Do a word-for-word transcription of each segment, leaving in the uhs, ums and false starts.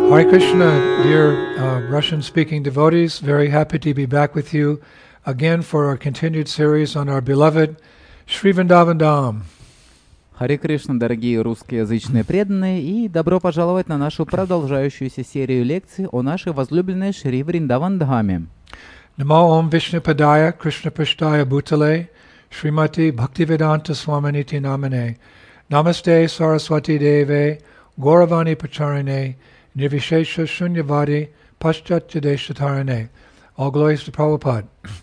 Hare Krishna, dear uh, Russian-speaking devotees, very happy to be back with you again for our continued series on our beloved Shri Vrindavan Dham. Харе Кришна, дорогие русскоязычные преданные, и добро пожаловать на нашу продолжающуюся серию лекций о нашей возлюбленной Шри Вриндаван Дхаме. Namo Om Vishnu Padaya Krishna Prishtaya Bhutale Srimati Bhaktivedanta Swaminiti Namane Namaste Saraswati Deve Gauravani Pacharine Nirvishesha Shunyavadi Paschatchadeshatarane. All glories to Prabhupada.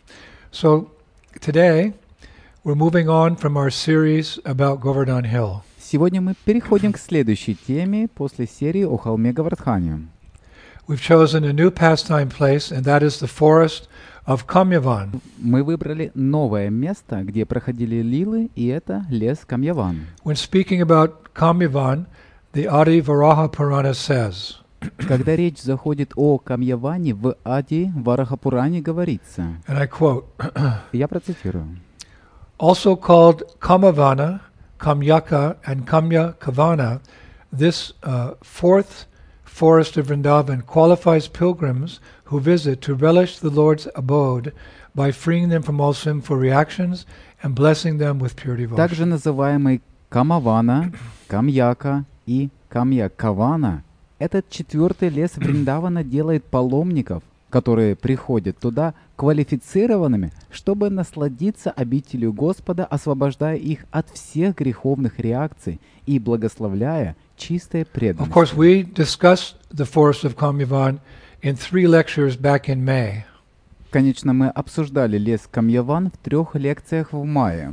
So today we're moving on from our series about Govardhan Hill. Сегодня мы переходим к следующей теме после серии о холме Говардхане. We've chosen a new pastime place, and that is the forest of Kamyavan. Мы выбрали новое место, где проходили лилы, и это лес Камьяван. When speaking about Kamyavan, the Adi Varaha Purana says, Когда речь заходит о Камьяване, в Ади Варахапуране говорится, and I quote, я процитирую, also called Kamavana, Kamyaka, and Kamya Kavana, this uh, fourth forest of Vrindavan qualifies pilgrims who visit to relish the Lord's abode by freeing them from all sinful reactions and blessing them with pure devotion. также называемый Камавана, Камьяка и Камья-Кавана, этот четвертый лес Вриндавана делает паломников, которые приходят туда, квалифицированными, чтобы насладиться обителью Господа, освобождая их от всех греховных реакций и благословляя чистой Of преданностью. course, we discussed the forest of Kamyavan in three lectures back in May. Конечно, мы обсуждали лес Камьяван в трех лекциях в мае.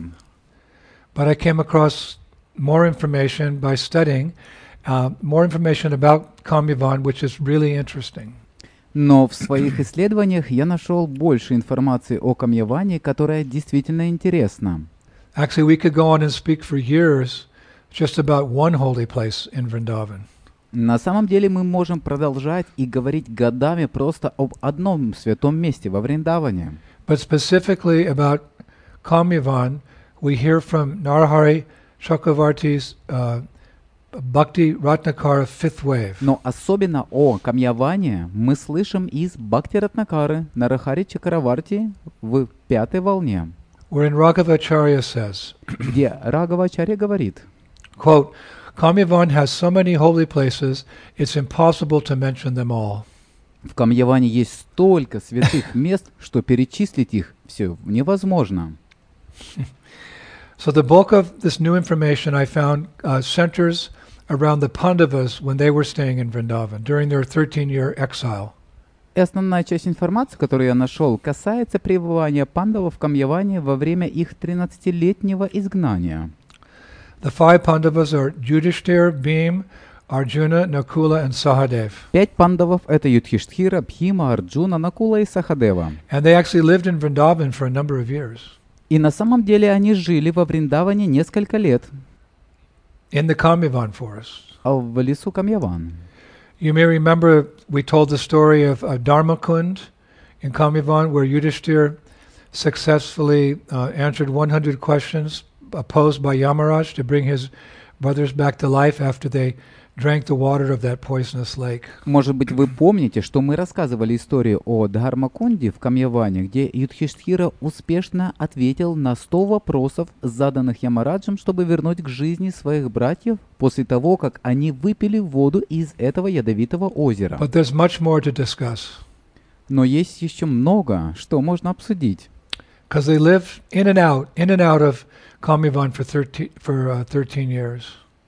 But I came across more information by studying uh, more information about Kamyavan, which is really interesting. Но в своих исследованиях я нашел больше информации о Камьяване, которая действительно интересна. Actually, we could go on and speak for years just about one holy place in Vrindavan. На самом деле мы можем продолжать и говорить годами просто об одном святом месте во Вриндаване. But specifically about Kamyavan, we hear from Narahari Chakravarti's uh, Bhakti Ratnakara fifth wave. Но особенно о Камьяване мы слышим из Бхакти Ратнакары Нарахари Чакраварти в пятой волне, Wherein Raghavacharya says, где Рагавачарья говорит, quote, Kamyavan has so many holy places, it's impossible to mention them all. в Камьяване есть столько святых мест, что перечислить их все невозможно. So the bulk of this new information I found uh, centers around the Pandavas when they were staying in Vrindavan during their thirteen-year exile. И основная часть информации, которую я нашел, касается пребывания пандавов в Камьяване во время их тринадцатилетнего изгнания. The five Pandavas are Yudhishthir, Bhim, Arjuna, Nakula, and Sahadev. Пять пандавов — это Юдхиштхира, Бхима, Арджуна, Накула и Сахадева. And they actually lived in Vrindavan for a number of years. И на самом деле они жили во Вриндаване несколько лет, In the Kamyavan forest. а в лесу Камьяван. You may remember we told the story of uh, Dharmakund in Kamyavan where Yudhishthir successfully uh, answered one hundred questions uh, posed by Yamaraj to bring his brothers back to life after they drank the water of that poisonous lake. Может быть, вы помните, что мы рассказывали историю о Дхармакунде в Камьяване, где Юдхиштхира успешно ответил на сто вопросов, заданных Ямараджем, чтобы вернуть к жизни своих братьев после того, как они выпили воду из этого ядовитого озера. But there's much more to discuss. Но есть еще много, что можно обсудить. Because they lived in and out, in and out of Kamyavan for thirteen, for, uh, thirteen years.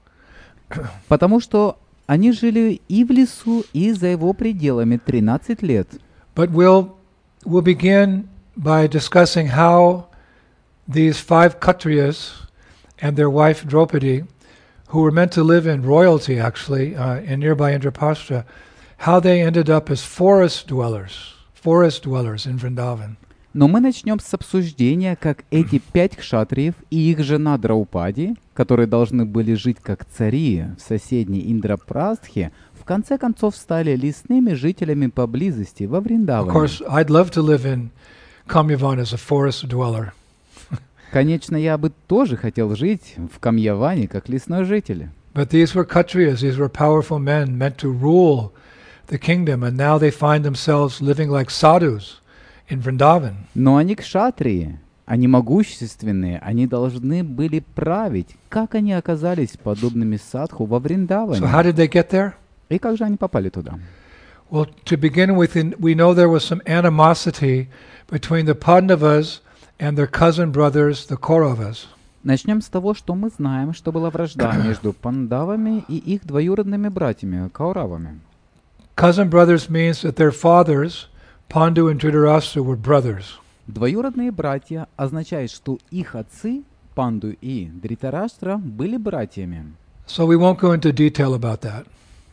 Потому что они жили и в лесу, и за его пределами тринадцать лет. But we'll, we'll begin by discussing how these five Kshatriyas and their wife Draupadi, who were meant to live in royalty actually uh, in nearby Indraprastha, how they ended up as forest dwellers, forest dwellers in Vrindavan. Но мы начнем с обсуждения, как эти пять кшатриев и их жена Драупади, которые должны были жить как цари в соседней Индрапрастхе, в конце концов стали лесными жителями поблизости во Of Вриндаване. course, I'd love to live in Kamyavan as a forest dweller. Конечно, я бы тоже хотел жить в Камьяване как лесной житель. But these were Kshatriyas, these were powerful men meant to rule the kingdom, and now they find themselves living like sadhus in Vrindavan. Но они кшатрии, они могущественные, они должны были править. Как они оказались подобными садху во So Вриндаване? how did they get there? И как же они попали туда? Well, to begin with, in, we know there was some animosity between the Pandavas and their cousin brothers, the Kauravas. Начнем с того, что мы знаем, что была вражда между пандавами и их двоюродными братьями, кауравами. Cousin brothers means that their fathers, Pandu and Dhritarashtra, were brothers. Двоюродные братья означает, что их отцы, Панду и Дритараштра, были братьями. So we won't go into detail about that,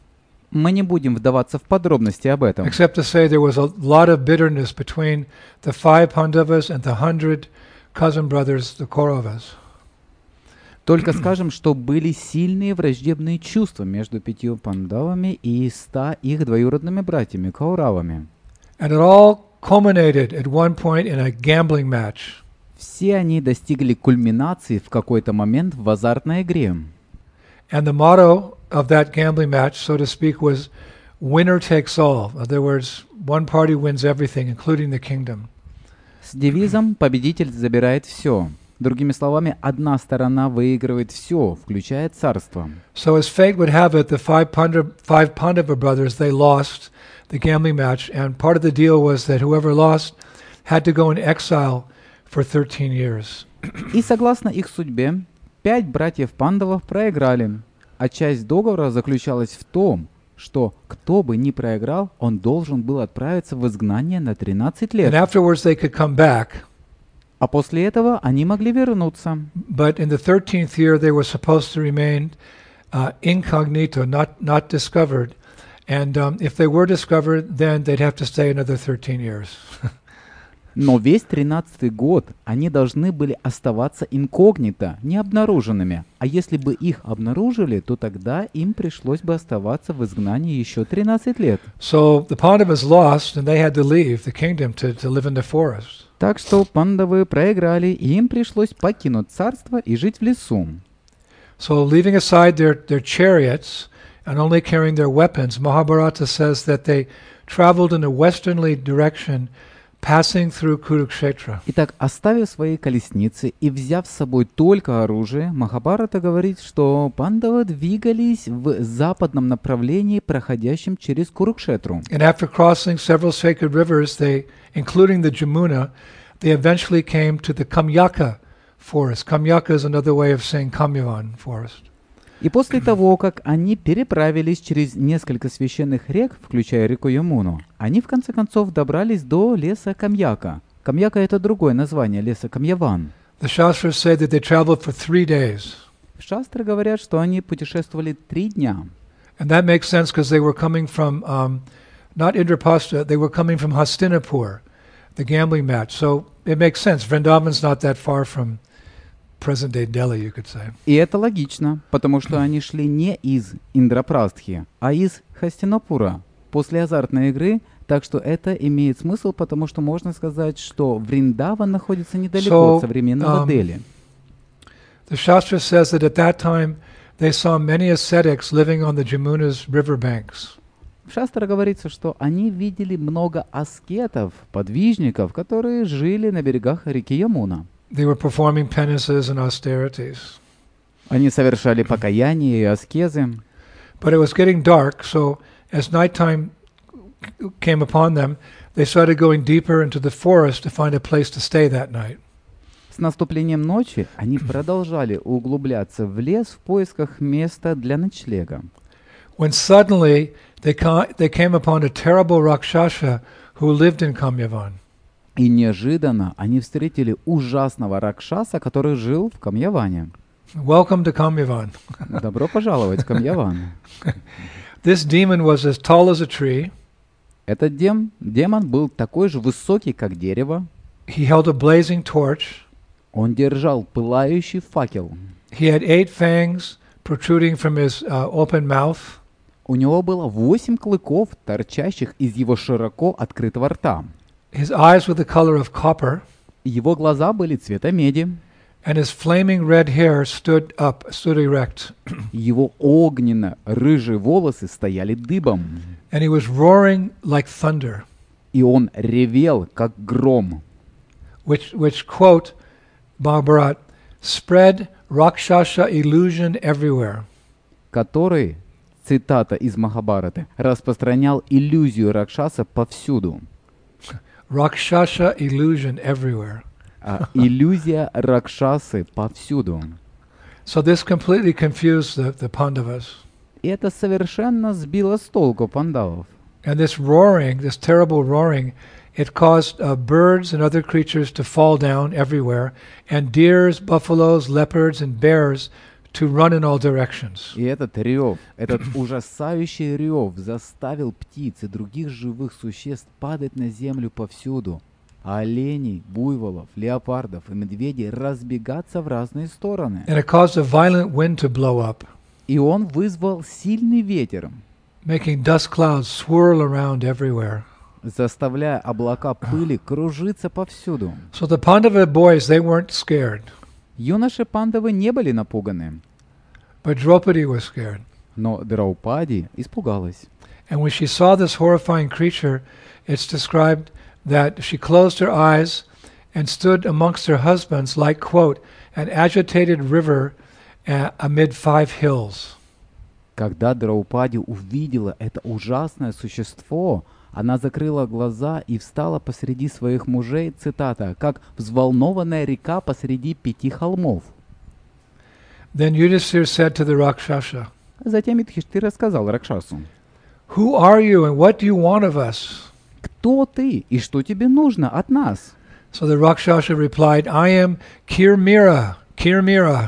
Мы не будем вдаваться в подробности об этом. except to say there was a lot of bitterness between the five Pandavas and the hundred cousin brothers, the Kauravas. Только скажем, что были сильные враждебные чувства между пятью пандавами и ста их двоюродными братьями, кауравами. And it all culminated at one point in a gambling match. Все они достигли кульминации в какой-то момент в азартной игре. And the motto of that gambling match, so to speak, was winner takes all. In other words, one party wins everything, including the kingdom. С девизом «Победитель забирает все». Другими словами, одна сторона выигрывает все, включая царство. So as fate would have it, the five Pandava, five Pandava brothers, they lost the gambling match, and part of the deal was that whoever lost had to go in exile for thirteen years. И согласно их судьбе, пять братьев Пандавов проиграли, а часть договора заключалась в том, что кто бы ни проиграл, он должен был отправиться в изгнание на тринадцать And лет. afterwards they could come back, А после этого они могли вернуться. but in the thirteenth year they were supposed to remain uh, incognito, not not discovered. And um, if they were discovered, then they'd have to stay another thirteen years. Но весь тринадцатый год они должны были оставаться инкогнито, необнаруженными. А если бы их обнаружили, то тогда им пришлось бы оставаться в изгнании еще тринадцать лет. So the Pandavas lost, and they had to leave the kingdom to, to live in the forest. Так что пандавы проиграли, и им пришлось покинуть царство и жить в лесу. So leaving aside their, their chariots and only carrying their weapons, Mahabharata says that they traveled in a westerly direction, passing through Kurukshetra. Итак, оставив свои колесницы и взяв с собой только оружие, Махабхарата говорит, что пандавы двигались в западном направлении, проходящем через Курукшетру. And after crossing several sacred rivers, they, including the Jamuna, they eventually came to the Kamyaka forest. Kamyaka is another way of saying Kamyavan forest. И после того, как они переправились через несколько священных рек, включая реку Ямуну, они в конце концов добрались до леса Камьяка. Камьяка — это другое название леса Камьяван. The Shastras say that they traveled for three days. Шастры говорят, что они путешествовали три дня. And that makes sense because they were coming from, um, not Indraprastha, they were coming from Hastinapur, the gambling match. So it makes sense. Vrindavan's not that far from present-day Delhi, you could say. И это логично, потому что они шли не из Индрапрастхи, а из Хастинапура после азартной игры, так что это имеет смысл, потому что можно сказать, что Вриндаван находится недалеко So, от современного um, Дели. The Shastra says that at that time they saw many ascetics living on the Jamuna's riverbanks. В Шастре говорится, что они видели много аскетов, подвижников, которые жили на берегах реки Ямуна. They were performing penances and austerities. Они совершали покаяние и аскезы. But it was getting dark, so as nighttime came upon them, they started going deeper into the forest to find a place to stay that night. С наступлением ночи они продолжали углубляться в лес в поисках места для ночлега. When suddenly they, ca- they came upon a terrible Rakshasa who lived in Kamyavan. И неожиданно они встретили ужасного Ракшаса, который жил в Камьяване. Welcome to Kamyavan. Добро пожаловать в Камьяван. This demon was as tall as a tree. Этот дем, демон был такой же высокий, как дерево. He held a blazing torch. Он держал пылающий факел. He had eight fangs protruding from his uh, open mouth. У него было восемь клыков, торчащих из его широко открытого рта. His eyes were the color of copper, Его глаза были цвета меди, and his flaming red hair stood up, stood erect, Его огненно-рыжие волосы стояли дыбом, and he was roaring like thunder, и он ревел, как гром, which, which quote, Mahabharat, spread Rakshasa illusion everywhere. который, цитата из Махабхараты, распространял иллюзию Ракшаса повсюду. Rakshasa illusion everywhere. А иллюзия Ракшасы повсюду. So this completely confused the, the Pandavas. И это совершенно сбило с толку пандавов. And this roaring, this terrible roaring, it caused uh, birds and other creatures to fall down everywhere, and deers, buffaloes, leopards, and bears to run in all directions. И этот рев, этот ужасающий рев заставил птиц и других живых существ падать на землю повсюду, а оленей, буйволов, леопардов и медведей разбегаться в разные стороны. And it caused a violent wind to blow up, И он вызвал сильный ветер, making dust clouds swirl around everywhere. заставляя облака пыли кружиться повсюду. So the Pandava boys, they weren't scared, Юноши Пандавы не были напуганы, but Draupadi was scared. но Драупади испугалась. And when she saw this horrifying creature, it's described that she closed her eyes and stood amongst her husbands like, quote, an agitated river uh, amid five hills. Когда Драупади увидела это ужасное существо, она закрыла глаза и встала посреди своих мужей, цитата, как взволнованная река посреди пяти холмов. Then Yudhisthira said to the Rakshasa, Затем Юдхиштхира рассказал Ракшасу: who are you and what do you want of us? «Кто ты и что тебе нужно от нас?» So the Rakshasa replied, I am Kirmira, Kirmira.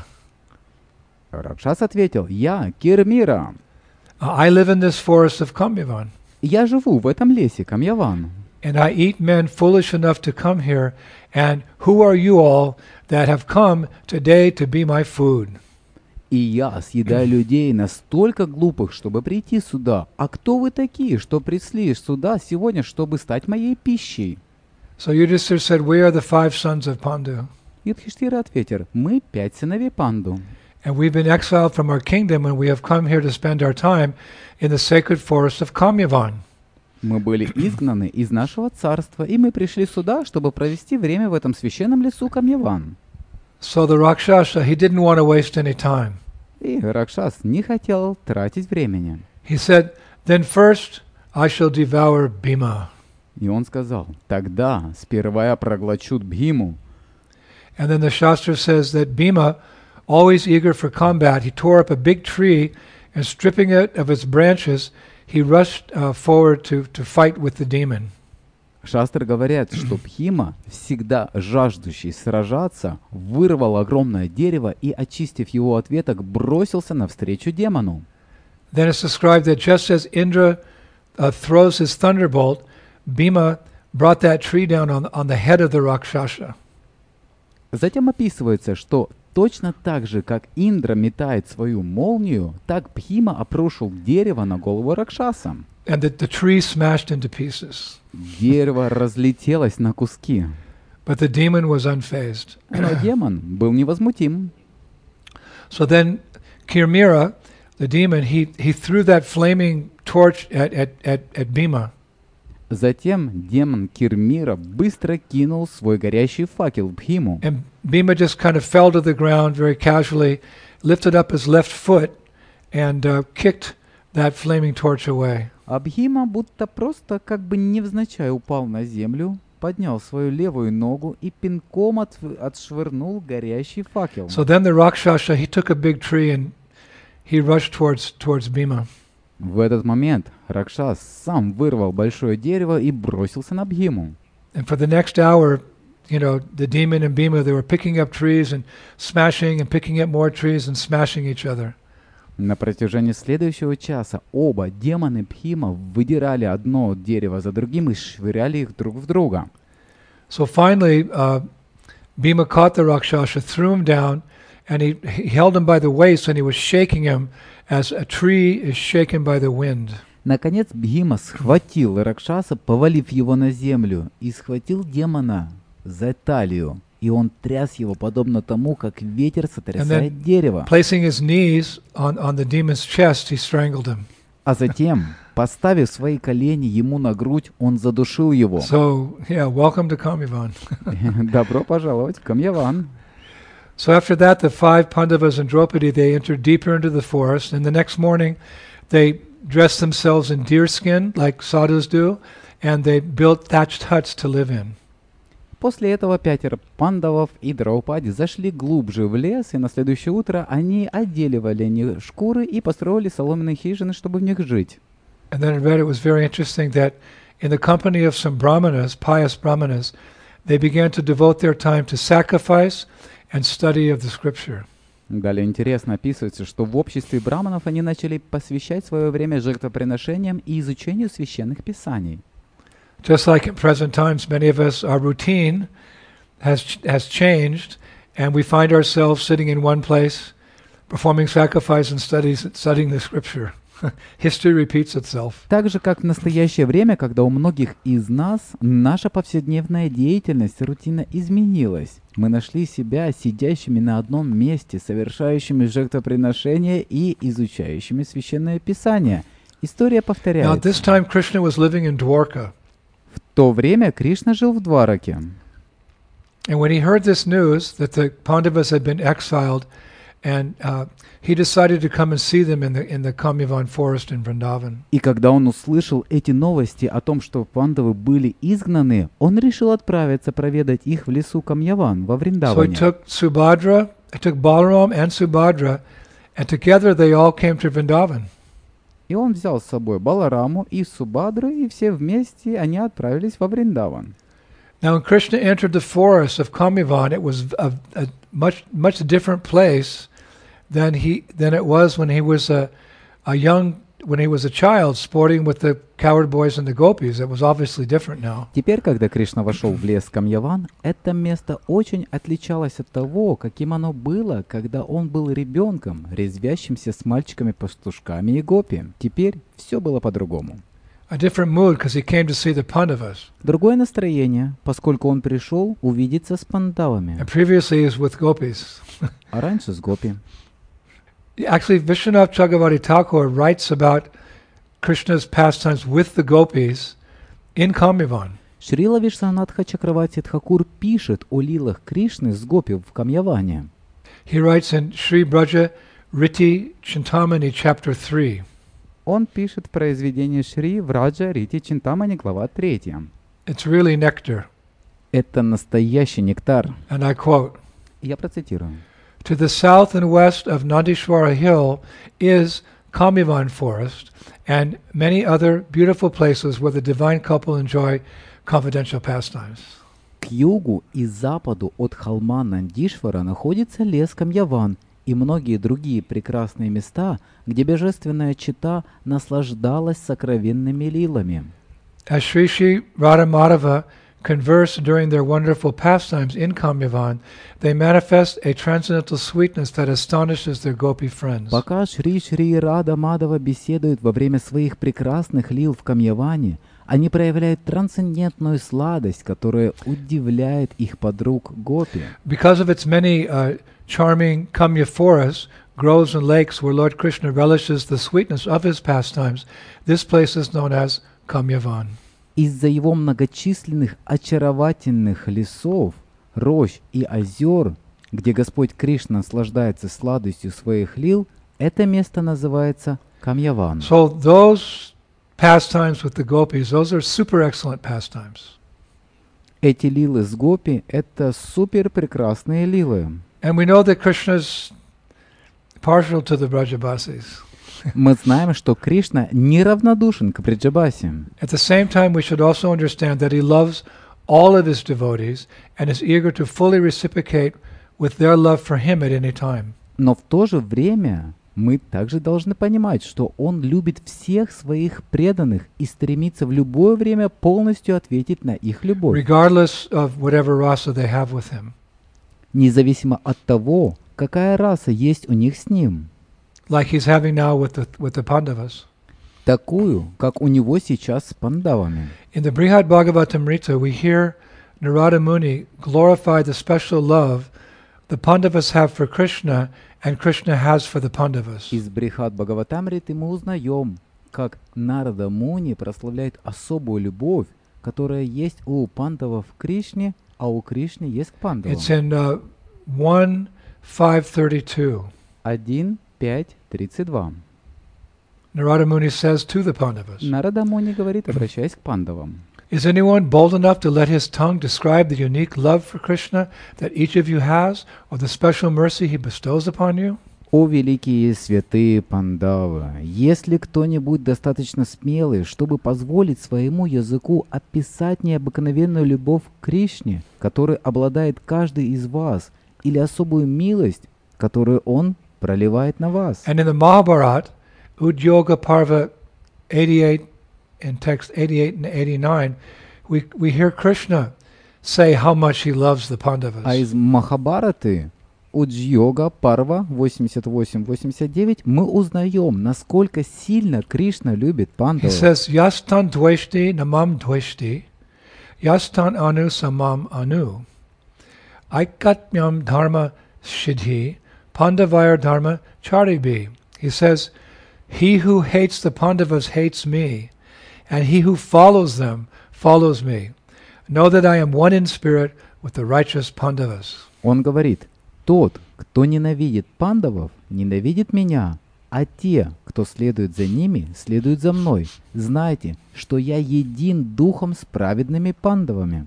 Ракшас ответил: «Я Кирмира. Uh, I live in this forest of Kamyavan, Я живу в этом лесе Камьяван, and I eat men foolish enough to come here, and who are you all that have come today to be my food? и я съедаю людей настолько глупых, чтобы прийти сюда. А кто вы такие, что пришли сюда сегодня, чтобы стать моей пищей?» So Yudhisthira said, we are the five sons of Pandu, Юдхиштхира ответил: «Мы пять сыновей Панду, and we've been exiled from our kingdom, and we have come here to spend our time in the sacred forest of Kamyavan. мы были изгнаны из нашего царства, и мы пришли сюда, чтобы провести время в этом священном лесу Камьяван». So the Rakshasa, he didn't want to waste any time. И Ракшас не хотел тратить времени. He said, then first I shall devour Bhima. И он сказал: «Тогда сперва я проглочу Бхиму». And then the Shastra says that Bhima, always eager for combat, he tore up a big tree and stripping it of its branches, he rushed uh, forward to, to fight with the demon. Шастры говорят, что Бхима, всегда жаждущий сражаться, вырвал огромное дерево и, очистив его от веток, бросился навстречу демону. Then it's described that just as Indra uh, throws his thunderbolt, Bhima brought that tree down on, on the head of the Rakshasa. Затем описывается, что точно так же, как Индра метает свою молнию, так Бхима опрошил дерево на голову Ракшаса. And that the tree smashed into pieces. Дерево разлетелось на куски, But the demon was unfazed. но демон был невозмутим. So then Kirmira, the demon, he, he threw that flaming torch at, at, at, at Bhima. Затем демон Кирмира быстро кинул свой горящий факел в Бхиму. And Bhima just kind of fell to the ground very casually, lifted up his left foot, and uh, kicked that flaming torch away. А Бхима будто просто как бы невзначай упал на землю, поднял свою левую ногу и пинком от, отшвырнул горящий факел. So then the Rakshasa, he took a big tree and he rushed towards, towards Bhima. В этот момент Ракшас сам вырвал большое дерево и бросился на Бхиму. And for the next hour, you know, the demon and Bhima, they were picking up trees and smashing and picking up more trees and smashing each other. На протяжении следующего часа оба демона и Бхима выдирали одно дерево за другим и швыряли их друг в друга. So finally, uh, Bhima caught the Rakshasa, threw him down, and he, he held him by the waist and he was shaking him as a tree is shaken by the wind. Наконец Бхима схватил Ракшаса, повалив его на землю, и схватил демона за талию и он тряс его, подобно тому, как ветер And сотрясает then, дерево. placing his knees on, on the demon's chest, he strangled him. А затем, поставив свои колени ему на грудь, он задушил его. So, yeah, welcome to Kamyavan. Добро пожаловать в Камьяван. So after that, the five Pandavas and Draupadi, they entered deeper into the forest, and the next morning they dressed themselves in deer skin, like sadhus do, and they built thatched huts to live in. После этого пятеро пандавов и Драупади зашли глубже в лес, и на следующее утро они одели в оленьи шкуры и построили соломенные хижины, чтобы в них жить. And then I read it was very interesting that in the company of some brahmanas, pious brahmanas, they began to devote their time to sacrifice and study of the scripture. Далее интересно описывается, что в обществе браманов они начали посвящать свое время жертвоприношениям и изучению священных писаний. Just like in present times, many of us, our routine has has changed, and we find ourselves sitting in one place, performing sacrifice and studies, studying the scripture. History repeats itself. Так же, как в настоящее время, когда у многих из нас наша повседневная деятельность, рутина изменилась. Мы нашли себя сидящими на одном месте, совершающими жертвоприношения и изучающими священное писание. История Now, at повторяется. this time, Krishna was living in Dwarka. В то время Кришна жил в Двараке. And when he heard this news that the Pandavas had been exiled, and uh, he decided to come and see them in the in the Kamyavan forest in Vrindavan. И когда он услышал эти новости о том, что пандавы были изгнаны, он решил отправиться проведать их в лесу Камьяван во So he Вриндаване. took Subhadra, he took Balaram and Subhadra, and together they all came to Vrindavan. И он взял с собой Балараму и Субадру, и все вместе они отправились во Вриндаван. Now, when Krishna entered the forest of Kamyavan, it was a, a much much different place than he than it was when he was a a young when he was a child sporting with the cowherd boys and the gopis. It was obviously different now. Теперь, когда Кришна вошел в лес Камьяван, это место очень отличалось от того, каким оно было, когда он был ребенком, резвящимся с мальчиками-пастушками и гопи. Теперь все было по-другому. A different mood because he came to see the Pandavas. Другое настроение, поскольку он пришел увидеться с пандавами, And previously he was with gopis. а раньше с гопи. Actually, Vishwanath Chakravarti Thakur writes about Krishna's pastimes with the gopis in Kamyavan. Шрила Вишванатха Чакраварти Тхакур пишет о лилах Кришны с гопи в Камьяване. He writes in Sri Braja Riti Chintamani, chapter three. Он пишет в произведении Шри Враджа Рити Чинтамани, глава третья. It's really nectar. Это настоящий нектар. And I quote, Я процитирую. To the south and west of Nandishwara Hill is Kamyavan Forest and many other beautiful places where the divine couple enjoy confidential pastimes. К югу и западу от холма Нандишвара находится лес Камьяван и многие другие прекрасные места, где божественная чета наслаждалась сокровенными лилами. As Sri Sri Radha Madhava converse during their wonderful pastimes in Kamyavan, they manifest a transcendental sweetness that astonishes their gopi friends. Пока Шри Шри Рада Мадава беседуют во время своих прекрасных лил в Камьяване, они проявляют трансцендентную сладость, которая удивляет их подруг гопи. Because of its many uh, charming Kamya forests, groves and lakes where Lord Krishna relishes the sweetness of his pastimes, this place is known as Kamyavan. Из-за его многочисленных очаровательных лесов, рощ и озер, где Господь Кришна наслаждается сладостью своих лил, это место называется Камьяван. So those pastimes with the gopis, those are super excellent pastimes. Эти лилы с гопи — это супер прекрасные лилы. And we know that Krishna's partial to the Brajabasis. Мы знаем, что Кришна неравнодушен к Бриджабасе. At the same time, we should also understand that he loves all of his devotees and is eager to fully reciprocate with their love for him at any time. Но в то же время мы также должны понимать, что Он любит всех своих преданных и стремится в любое время полностью ответить на их любовь, Regardless of whatever rasa they have with him. независимо от того, какая раса есть у них с Ним, Like he's having now with the, with the Pandavas. такую, как у него сейчас с пандавами. In the Brihad Bhagavatamrita, we hear Narada Muni glorified the special love the Pandavas have for Krishna and Krishna has for the Pandavas. Из Брихат Бхагаватамриты мы узнаем, как Нарада Муни прославляет особую любовь, которая есть у пандавов к Кришне, а у Кришны есть к пандавам. It's in uh, one five thirty-two. один пять тридцать два. Narada Muni says to the Pandavas, Нарада Муни говорит, обращаясь к пандавам. Is anyone bold enough to let his tongue describe the unique love for Krishna that each of you has, or the special mercy he bestows upon you? О великие святые пандавы, есть ли кто-нибудь достаточно смелый, чтобы позволить своему языку описать необыкновенную любовь к Кришне, которой обладает каждый из вас, или особую милость, которую он проливает на вас? And in the Mahabharata, Udyoga Parva eighty-eight, in text eighty-eight and eighty-nine, we, we hear Krishna say how much he loves the Pandavas. А из Махабараты, Уджьога Парва восемьдесят восемь восемьдесят девять, мы узнаем, насколько сильно Кришна любит He пандавов. says, Yastan dveshti namam dveshti, yastan anu samam anu, aikatmyam dharma shidhi, pandavayar dharma charibi. He says, he who hates the Pandavas hates me, and he who follows them follows me. Know that I am one in spirit with the righteous Pandavas. Он говорит, тот, кто ненавидит пандавов, ненавидит меня, а те, кто следует за ними, следуют за мной. Знайте, что я един духом с праведными пандавами.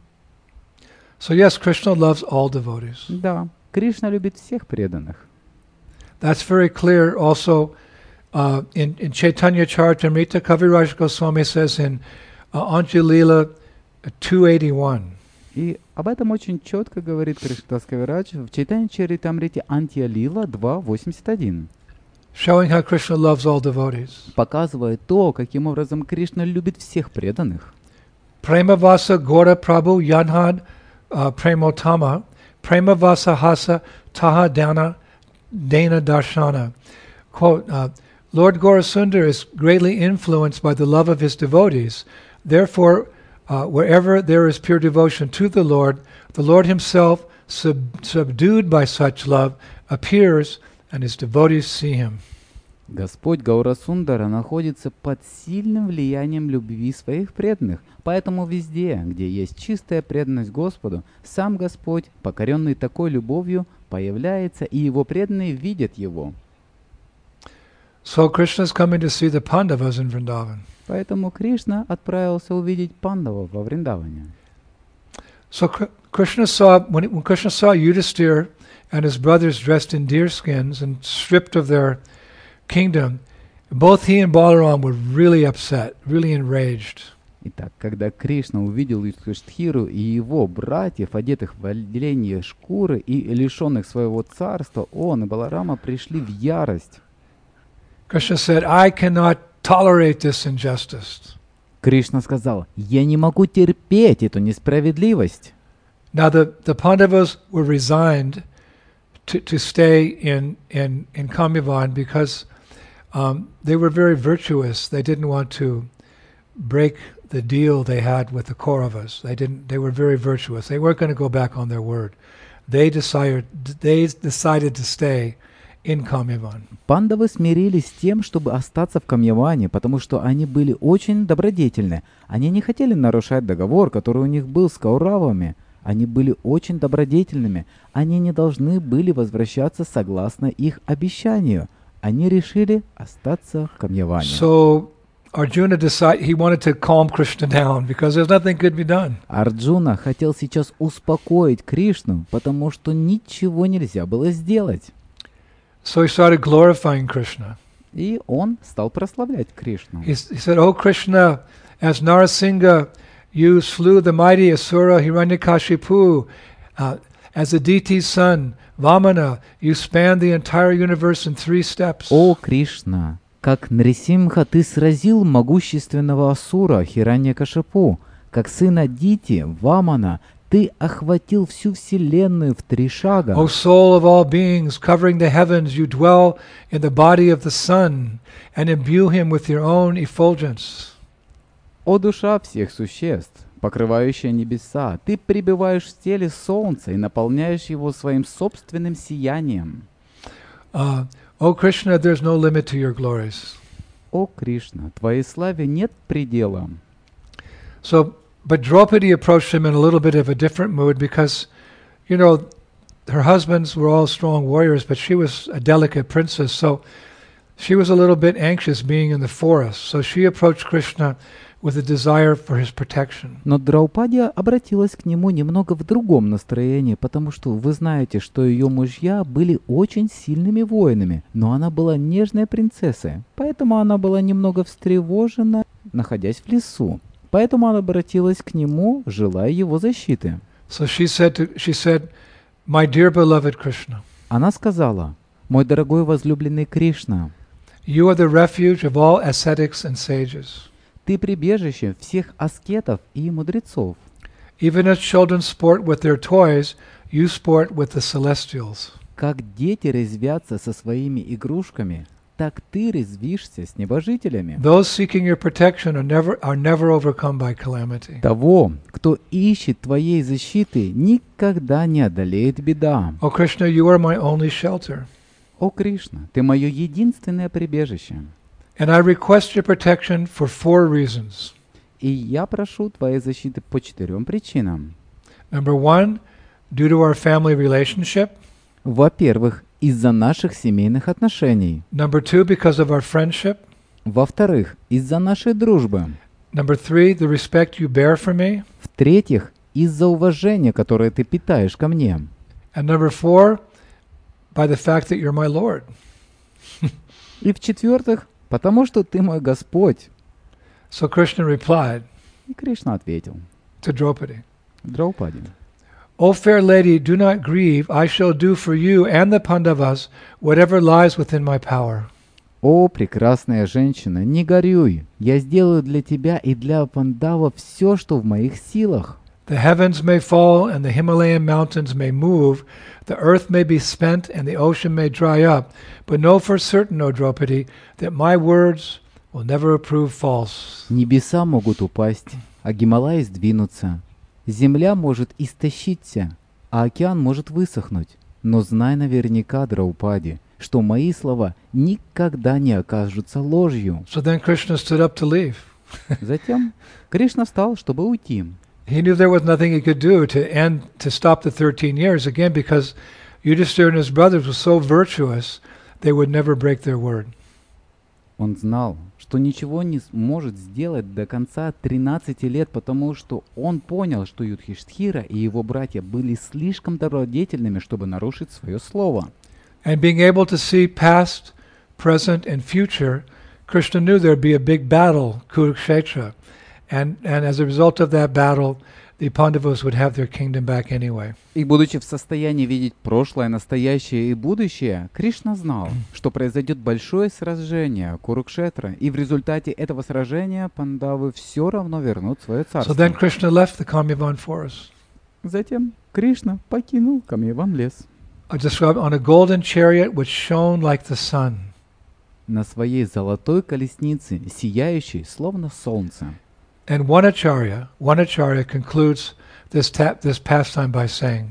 So yes, Krishna loves all devotees. Да, Кришна любит всех преданных. That's very clear also uh, in, in Chaitanya Charitamrita. Kaviraj Goswami says in uh, Anjalila two eighty-one. И об этом очень четко говорит Кришнадас Кавирадж в Чайтанья Чаритамрите Антья-лила два восемьдесят один. Showing how Krishna loves all devotees. Показывает то, каким образом Кришна любит всех преданных. Premavasa Gora Prabhu Yanhad uh, Premotama Premavasa Hasa Taha Dana Dana Darshana. Quote, uh, Lord Gaurasundar is greatly influenced by the love of his devotees. Therefore, Uh, wherever there is pure devotion to the Lord, the Lord himself, sub- subdued by such love, appears and his devotees see him. Господь Гаурасундара находится под сильным влиянием любви своих преданных, поэтому везде, где есть чистая преданность Господу, сам Господь, покоренный такой любовью, появляется, и его преданные видят его. So Krishna is coming to see the Pandavas in Vrindavan. Поэтому Кришна отправился увидеть пандавов во Вриндаване. So Krishna saw when, when Krishna saw Yudhisthira and his brothers dressed in deer skins and stripped of their kingdom, both he and Balaram were really upset, really enraged. Итак, когда Кришна увидел Юдхиштхиру и его братьев, одетых в оленьи шкуры и лишенных своего царства, он и Баларама пришли в ярость. Krishna said, I cannot tolerate this injustice. Кришна сказал, я не могу терпеть эту несправедливость. Now the, the Pandavas were resigned to, to stay in, in, in Kamyavan because um, they were very virtuous. They didn't want to break the deal they had with the Kauravas. They didn't. They were very virtuous. They weren't going to go back on their word. They decided. They decided to stay in Kamyavan. Пандавы смирились с тем, чтобы остаться в Камьяване, потому что они были очень добродетельны. Они не хотели нарушать договор, который у них был с Кауравами. Они были очень добродетельными. Они не должны были возвращаться согласно их обещанию. Они решили остаться в Камьяване. So Arjuna decided he wanted to calm Krishna down because there's nothing could be done. Арджуна хотел сейчас успокоить Кришну, потому что ничего нельзя было сделать. So he started glorifying Krishna. И он стал прославлять Кришну. He, he said, "O Krishna, as Narasingha, you slew the mighty Asura Hiranyakashipu. Uh, as Aditi's son, Vamana, you spanned the entire universe in three steps." О Кришна, как Нрисимха ты сразил могущественного Асура Хираньякашипу, как сын Адити, Вамана, ты охватил всю вселенную в три шага. O soul of all beings, covering the heavens, you dwell in the body of the sun and imbue him with your own effulgence. О душа всех существ, покрывающая небеса. Ты пребываешь в теле солнца и наполняешь его своим собственным сиянием. Uh, O Krishna, there's no limit to your glories. О, Кришна, твоей славе нет предела. So, but Draupadi approached him in a little bit of a different mood because, you know, her husbands were all strong warriors, but she was a delicate princess, so she was a little bit anxious being in the forest. So she approached Krishna with a desire for his protection. Но Драупади обратилась к нему немного в другом настроении, потому что вы знаете, что ее мужья были очень сильными воинами, но она была нежной принцессой, поэтому она была немного встревожена, находясь в лесу. Поэтому она обратилась к нему, желая его защиты. So she said, to, she said, "My dear beloved Krishna, Она сказала: «Мой дорогой возлюбленный Кришна, you are the refuge of all ascetics and sages. ты прибежище всех аскетов и мудрецов. Even as children sport with their toys, you sport with the celestials. Как дети резвятся со своими игрушками, так ты резвишься с небожителями. Those seeking your protection are never are never overcome by calamity." Того, кто ищет твоей защиты, никогда не одолеет беда. O Krishna, you are my only shelter, О, Кришна, ты мое единственное прибежище. and I request your protection for four reasons. И я прошу твоей защиты по четырем причинам. Number one, due to our family relationship. Во-первых, из-за наших семейных отношений. Number two, because of our friendship. Во-вторых, из-за нашей дружбы. Number three, the respect you bear for me. В-третьих, из-за уважения, которое ты питаешь ко мне. And number four, by the fact that you're my Lord. И в-четвертых, потому что ты мой Господь. So Krishna replied И Кришна ответил to Draupadi, Драупади: O fair lady, do not grieve. I shall do for you and the Pandavas whatever lies within my power. «О, прекрасная женщина, не горюй! Я сделаю для тебя и для Пандава все, что в моих силах. The heavens may fall and the Himalayan mountains may move, the earth may be spent and the ocean may dry up, but know for certain, O Draupadi, that my words will never prove false. Небеса могут упасть, а Гималаи сдвинутся. Земля может истощиться, а океан может высохнуть. Но знай наверняка, Драупади, что мои слова никогда не окажутся ложью». So then Krishna stood up to leave. Затем Кришна встал, чтобы уйти. He knew there was nothing he could do to end, to stop the thirteen years, again, because Yudhishthira and his brothers were so virtuous, they would never break their word. Он знал, что ничего не сможет сделать до конца тринадцати лет, потому что он понял, что Юдхиштхира и его братья были слишком добродетельными, чтобы нарушить свое слово. And being able to see past, present, and future, Krishna knew there'd be a big battle, Kurukshetra. And, and as a result of that battle, the Pandavas would have their kingdom back anyway. И будучи в состоянии видеть прошлое, настоящее и будущее, Кришна знал, что произойдет большое сражение Курукшетра, и в результате этого сражения пандавы все равно вернут свое So царство. then Krishna left the Kamyavan forest. Затем Кришна покинул Камьяван лес. I describe on a golden chariot which shone like the sun. На своей золотой колеснице, сияющей, словно солнце. And one acharya, one acharya concludes this tap, this pastime by saying,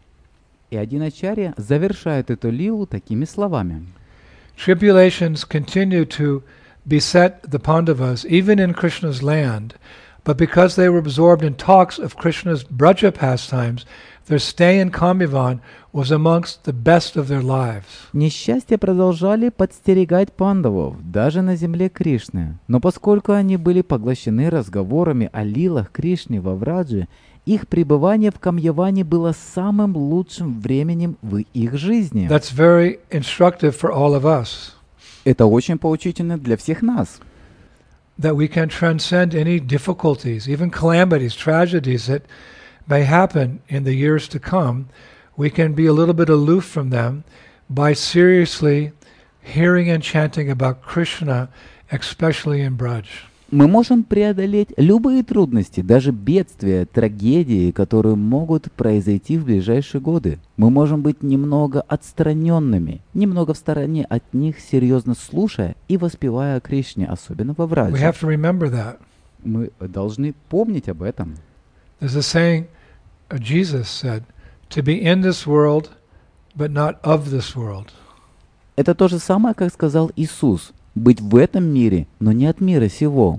И один ачарья завершает эту лилу такими словами. Tribulations continue to beset the Pandavas even in Krishna's land, but because they were absorbed in talks of Krishna's Braja pastimes, their stay in Kamyavan was amongst the best of their lives. Несчастья продолжали подстерегать пандавов, даже на земле Кришны. Но поскольку они были поглощены разговорами о лилах Кришны во Враджи, их пребывание в Камьяване было самым лучшим временем в их жизни. That's very instructive for all of us, Это очень поучительно для всех нас. that we can transcend any difficulties, even calamities, tragedies that may happen in the years to come. We can be a little bit aloof from them by seriously hearing and chanting about Krishna, especially in Braj. Мы можем преодолеть любые трудности, даже бедствия, трагедии, которые могут произойти в ближайшие годы. Мы можем быть немного отстраненными, немного в стороне от них, серьезно слушая и воспевая о Кришне, особенно во We Врадже. have to remember that. Мы должны помнить об этом. There's a saying uh, Jesus said, to be in this world, but not of this world. Это то же самое, как сказал Иисус. Быть в этом мире, но не от мира сего.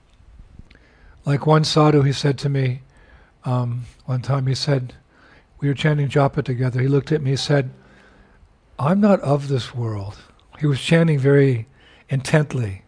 Like one sadhu, he said to me, um, one time he said, we were chanting japa together, he looked at me and said, I'm not of this world. He was chanting very intently.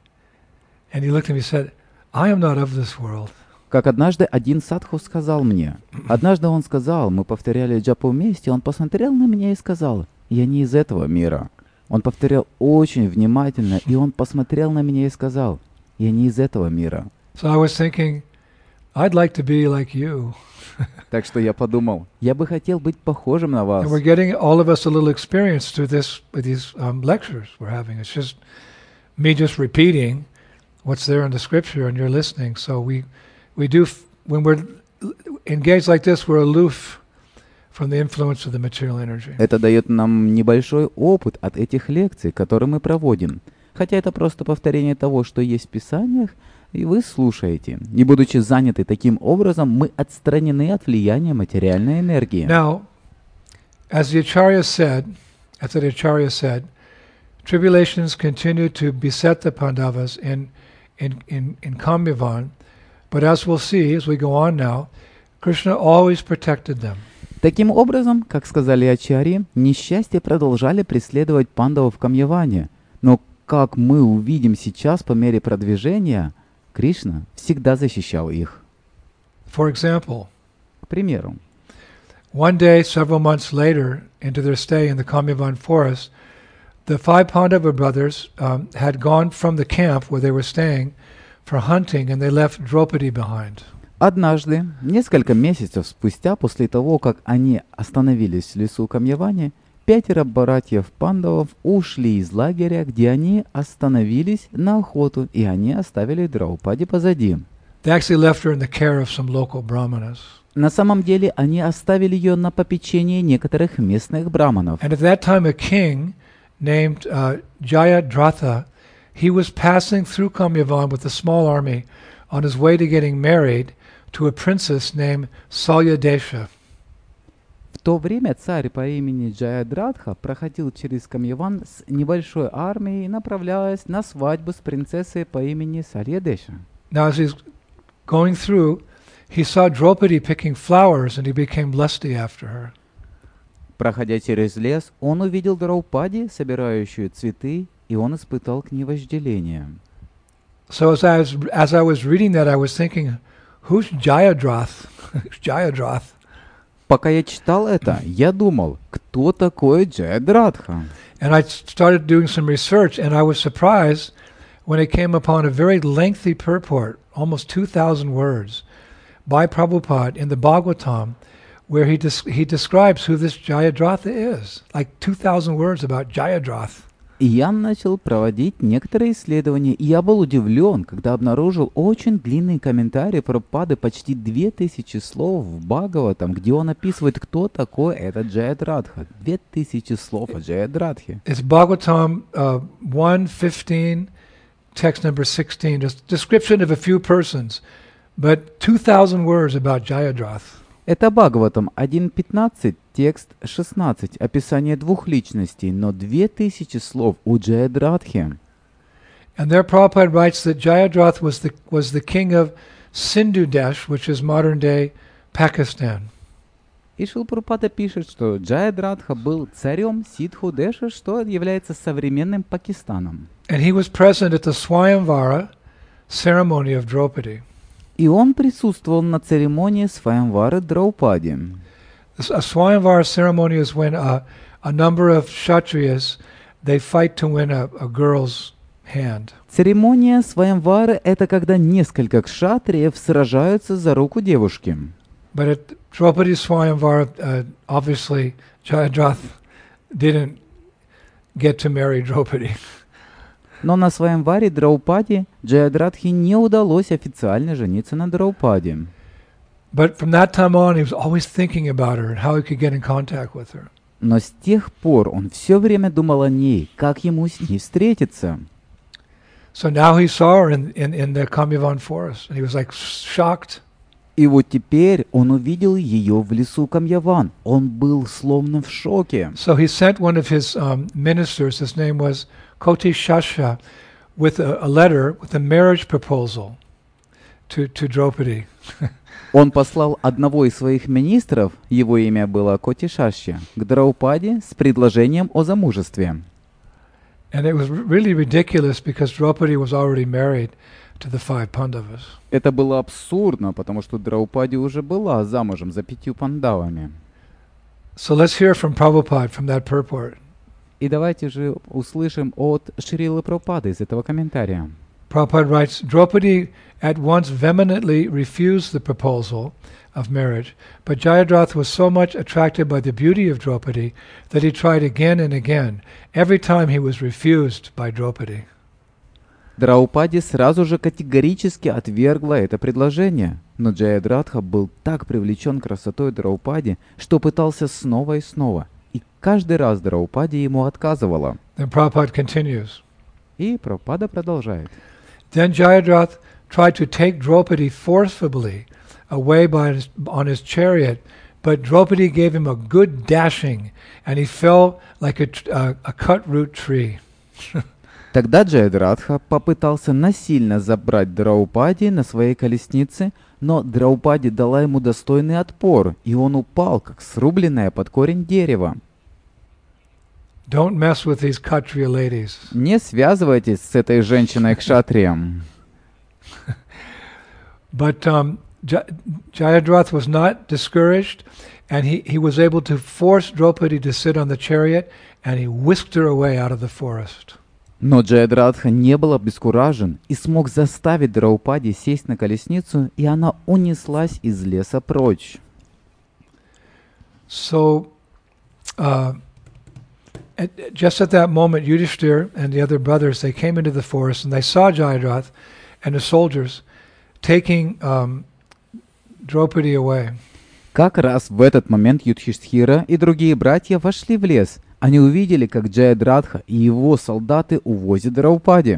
And he looked at me and said, I am not of this world. Как однажды один садху сказал мне. Однажды он сказал, мы повторяли джапу вместе, он посмотрел на меня и сказал, я не из этого мира. Он повторял очень внимательно, и он посмотрел на меня и сказал, я не из этого мира. So I was thinking, I'd like to be like you. Так что я подумал, я бы хотел быть похожим на вас. And we're getting all of us a little experience through this, with these um, lectures we're having. It's just me just repeating what's there in the scripture, and you're listening. So we, we do, f- when we're engaged like this, we're aloof from the influence of the material energy. Это дает нам небольшой опыт от этих лекций, которые мы проводим. Хотя это просто повторение того, что есть в Писаниях, и вы слушаете. И будучи заняты таким образом, мы отстранены от влияния материальной энергии. Now, as the Acharya said, as the Acharya said, tribulations continue to beset the Pandavas in, in, in, in Kamyavan, but as we'll see as we go on now, Krishna always protected them. Таким образом, как сказали ачарьи, несчастья продолжали преследовать пандавов в Камьяване. Но, как мы увидим сейчас по мере продвижения, Кришна всегда защищал их. For example, К примеру, one day, several months later, into their stay in the Kamyavan forest, the five Pandava brothers um, had gone from the camp where they were staying for hunting, and they left Draupadi behind. однажды, несколько месяцев спустя, после того, как они остановились в лесу Камьявани, пятеро братьев пандавов ушли из лагеря, где они остановились на охоту, и они оставили Драупади позади. They actually left her in the care of some local brahmanas. На самом деле, они оставили ее на попечение некоторых местных браманов. And at that time, a king named uh, Jayadratha, he was passing through Kamyavan with a small army on his way to getting married to a princess named Salyadesha. В то время царь по имени Джаядратха проходил через Камьяван с небольшой армией, направляясь на свадьбу с принцессой по имени Сальядеша. Now, as he's going through, he saw Draupadi picking flowers, and he became lusty after her. Проходя через лес, он увидел Драупади, собирающую цветы, и он испытал к ней вожделение. So as I was as I was reading that, I was thinking, who's Jayadrath? Who's Jayadrath? Пока я читал это, я думал, кто такой Джаядратха? And I started doing some research, and I was surprised when I came upon a very lengthy purport, almost two thousand words, by Prabhupada in the Bhagavatam, where he des- he describes who this Jayadratha is, like two thousand words about Jayadrath. И я начал проводить некоторые исследования, и я был удивлен, когда обнаружил очень длинный комментарий Прабхупады, почти две тысячи слов в Бхагаватам, где он описывает, кто такой этот Джаядратха. Две тысячи слов о Джаядратхе. It's Bhagavatam uh, one fifteen, text number sixteen, just description of a few persons, but two thousand words about Jayadrath. Это Бхагаватам один пятнадцать, текст шестнадцать, описание двух личностей, но две тысячи слов у Джаядратхи. And there Prabhupada writes that Jayadrath was the was the king of Sindhu Desh, which is modern day Pakistan. И Шрила Прабхупада пишет, что Джаядратха был царем Сидху-Деша, что является современным Пакистаном. And he was present at the Swayamvara ceremony of Draupadi. И он присутствовал на церемонии Сваямвары Драупади. A Swayamvara ceremony is when a, a number of Kshatriyas, they fight to win a, a girl's hand. Церемония Сваямвары — это когда несколько кшатриев сражаются за руку девушки. But at Draupadi's Swayamvara, uh, obviously Jayadrath didn't get to marry Draupadi. Но на Сваямваре Драупади Джаядратхе не удалось официально жениться на Драупади. But from that time on, he was always thinking about her and how he could get in contact with her. Но с тех пор он все время думал о ней, как ему с ней встретиться. So now he saw her in, in, in the Kamyavan forest, and he was like shocked. И вот теперь он увидел ее в лесу Камьяван. Он был словно в шоке. So he sent one of his um, ministers, his name was Koti Shasha, with a, a letter with a marriage proposal to, to Draupadi. Он послал одного из своих министров, его имя было Котишашья, к Драупади с предложением о замужестве. And it was really ridiculous because Draupadi was already married to the five Pandavas. Это было абсурдно, потому что Драупади уже была замужем за пятью пандавами. So let's hear from Prabhupada from that purport. И давайте же услышим от Шрилы Прабхупады из этого комментария. Prabhupada writes, Draupadi at once vehemently refused the proposal of marriage, but Jayadratha was so much attracted by the beauty of Draupadi that he tried again and again, every time he was refused by Draupadi. Драупади сразу же категорически отвергла это предложение, но Джаядратха был так привлечен красотой Драупади, что пытался снова и снова, и каждый раз Драупади ему отказывала. Then Prabhupada continues. И Прабхупада продолжает. Then Jayadratha tried to take Draupadi forcibly away by his, on his chariot, but Draupadi gave him a good dashing, and he fell like a, a, a cut root tree. Тогда Джаядратха попытался насильно забрать Драупади на своей колеснице, но Драупади дала ему достойный отпор, и он упал, как срубленное под корень дерево. Don't mess with these Kshatriya ladies. Не связывайтесь с этой женщиной-кшатрием. But um, J- Jayadratha was not discouraged, and he, he was able to force Draupadi to sit on the chariot, and he whisked her away out of the forest. Но Джаядратха не был обескуражен и смог заставить Драупади сесть на колесницу, и она унеслась из леса прочь. So, uh, at, just at that moment, Yudhishthir and the other brothers, they came into the forest, and they saw Jayadratha and the soldiers taking um, Draupadi away. Как раз в этот момент Юдхиштхира и другие братья вошли в лес. Они увидели, как Джаядратха и его солдаты увозят Драупади.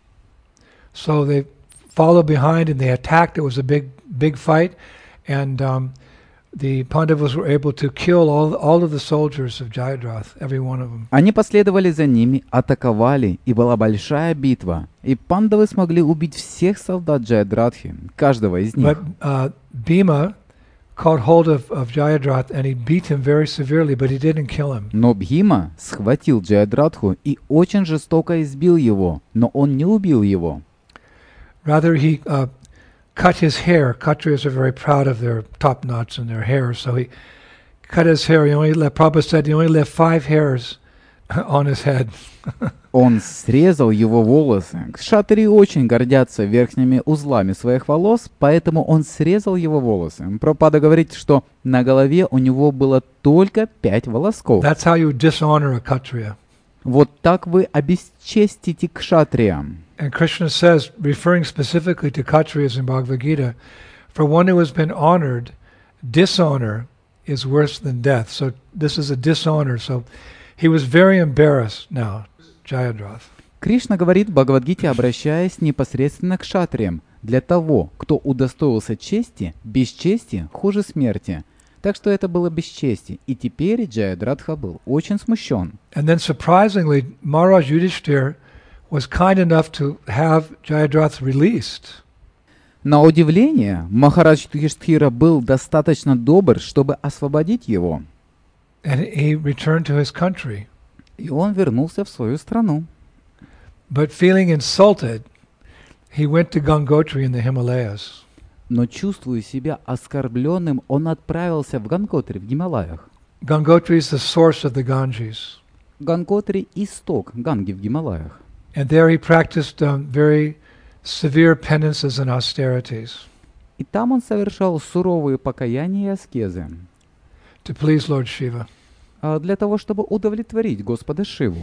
So they followed behind and they attacked. It was a big, big fight, and um, the Pandavas were able to kill all all of the soldiers of Jayadratha, every one of them. Они последовали за ними, атаковали, и была большая битва. И пандавы смогли убить всех солдат Джаядратхи, каждого из них. But uh, Bhima caught hold of, of Jayadratha and he beat him very severely, but he didn't kill him. Но Бхима схватил Джаядратху и очень жестоко избил его, но он не убил его. Rather, he uh, cut his hair. Kshatriyas are very proud of their top knots and their hair, so he cut his hair. He only left, Prabhupada said he only left five hairs on his head. Он срезал его волосы. Кшатрии очень гордятся верхними узлами своих волос, поэтому он срезал его волосы. Прабхупада говорит, что на голове у него было только пять волосков. That's how you dishonor a Kshatriya. Вот так вы обесчестите кшатрия. And Krishna says, referring specifically to Kshatriyas in Bhagavad Gita, for one who has been honored, dishonor is worse than death. So this is a dishonor. So he was very embarrassed now, Jayadratha. Кришна говорит в Бхагавад-гите, обращаясь непосредственно к кшатриям. Для того, кто удостоился чести, бесчестие хуже смерти. Так что это было бесчестие. И теперь Джаядратха был очень смущен. And then surprisingly, Maharaj Yudhishthir was kind enough to have Jayadratha released. На удивление, Махарадж Юдхиштхира был достаточно добр, чтобы освободить его. And he returned to his country. И он вернулся в свою страну. But feeling insulted, he went to Gangotri in the Himalayas. Но, чувствуя себя оскорбленным, он отправился в Ганготри, в Гималаях. Gangotri is the source of the Ganges. Ганготри – исток Ганги в Гималаях. And there he practiced um, very severe penances and austerities И там он совершал суровые покаяния и аскезы to please Lord Shiva. а, для того, чтобы удовлетворить Господа Шиву.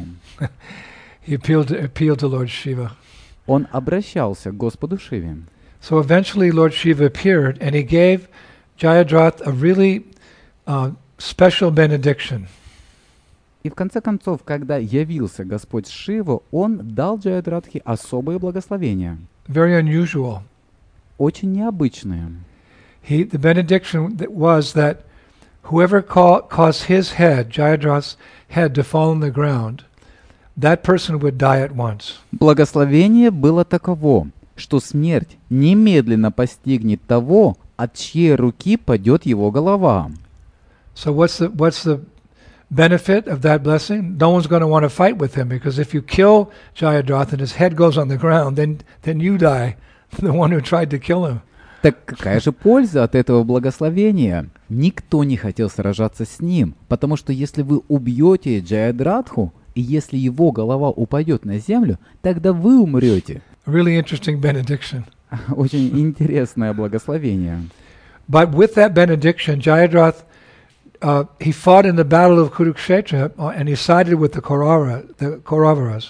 He appealed to, appealed to Lord Shiva. Он обращался к Господу Шиве. So eventually Lord Shiva appeared and he gave Jayadratha a really uh, special benediction. И в конце концов, когда явился Господь Шива, он дал Джаядратхе особые благословения, Very unusual. очень необычные. he, the benediction that was that whoever call, caused his head, Jayadrath's head, to fall on the ground, that person would die at once. Благословение было таково, что смерть немедленно постигнет того, от чьей руки падет его голова. So what's the what's the benefit of that blessing? No one's going to want to fight with him, because if you kill Jayadrath and his head goes on the ground, then then you die, the one who tried to kill him. Так какая же польза от этого благословения? Никто не хотел сражаться с ним, потому что если вы убьете Джаядратху, и если его голова упадет на землю, тогда вы умрете. Really interesting benediction. Очень интересное благословение. But with that benediction, Jayadrath, uh, he fought in the battle of Kurukshetra, uh, and he sided with the Kauravas. The Kauravas.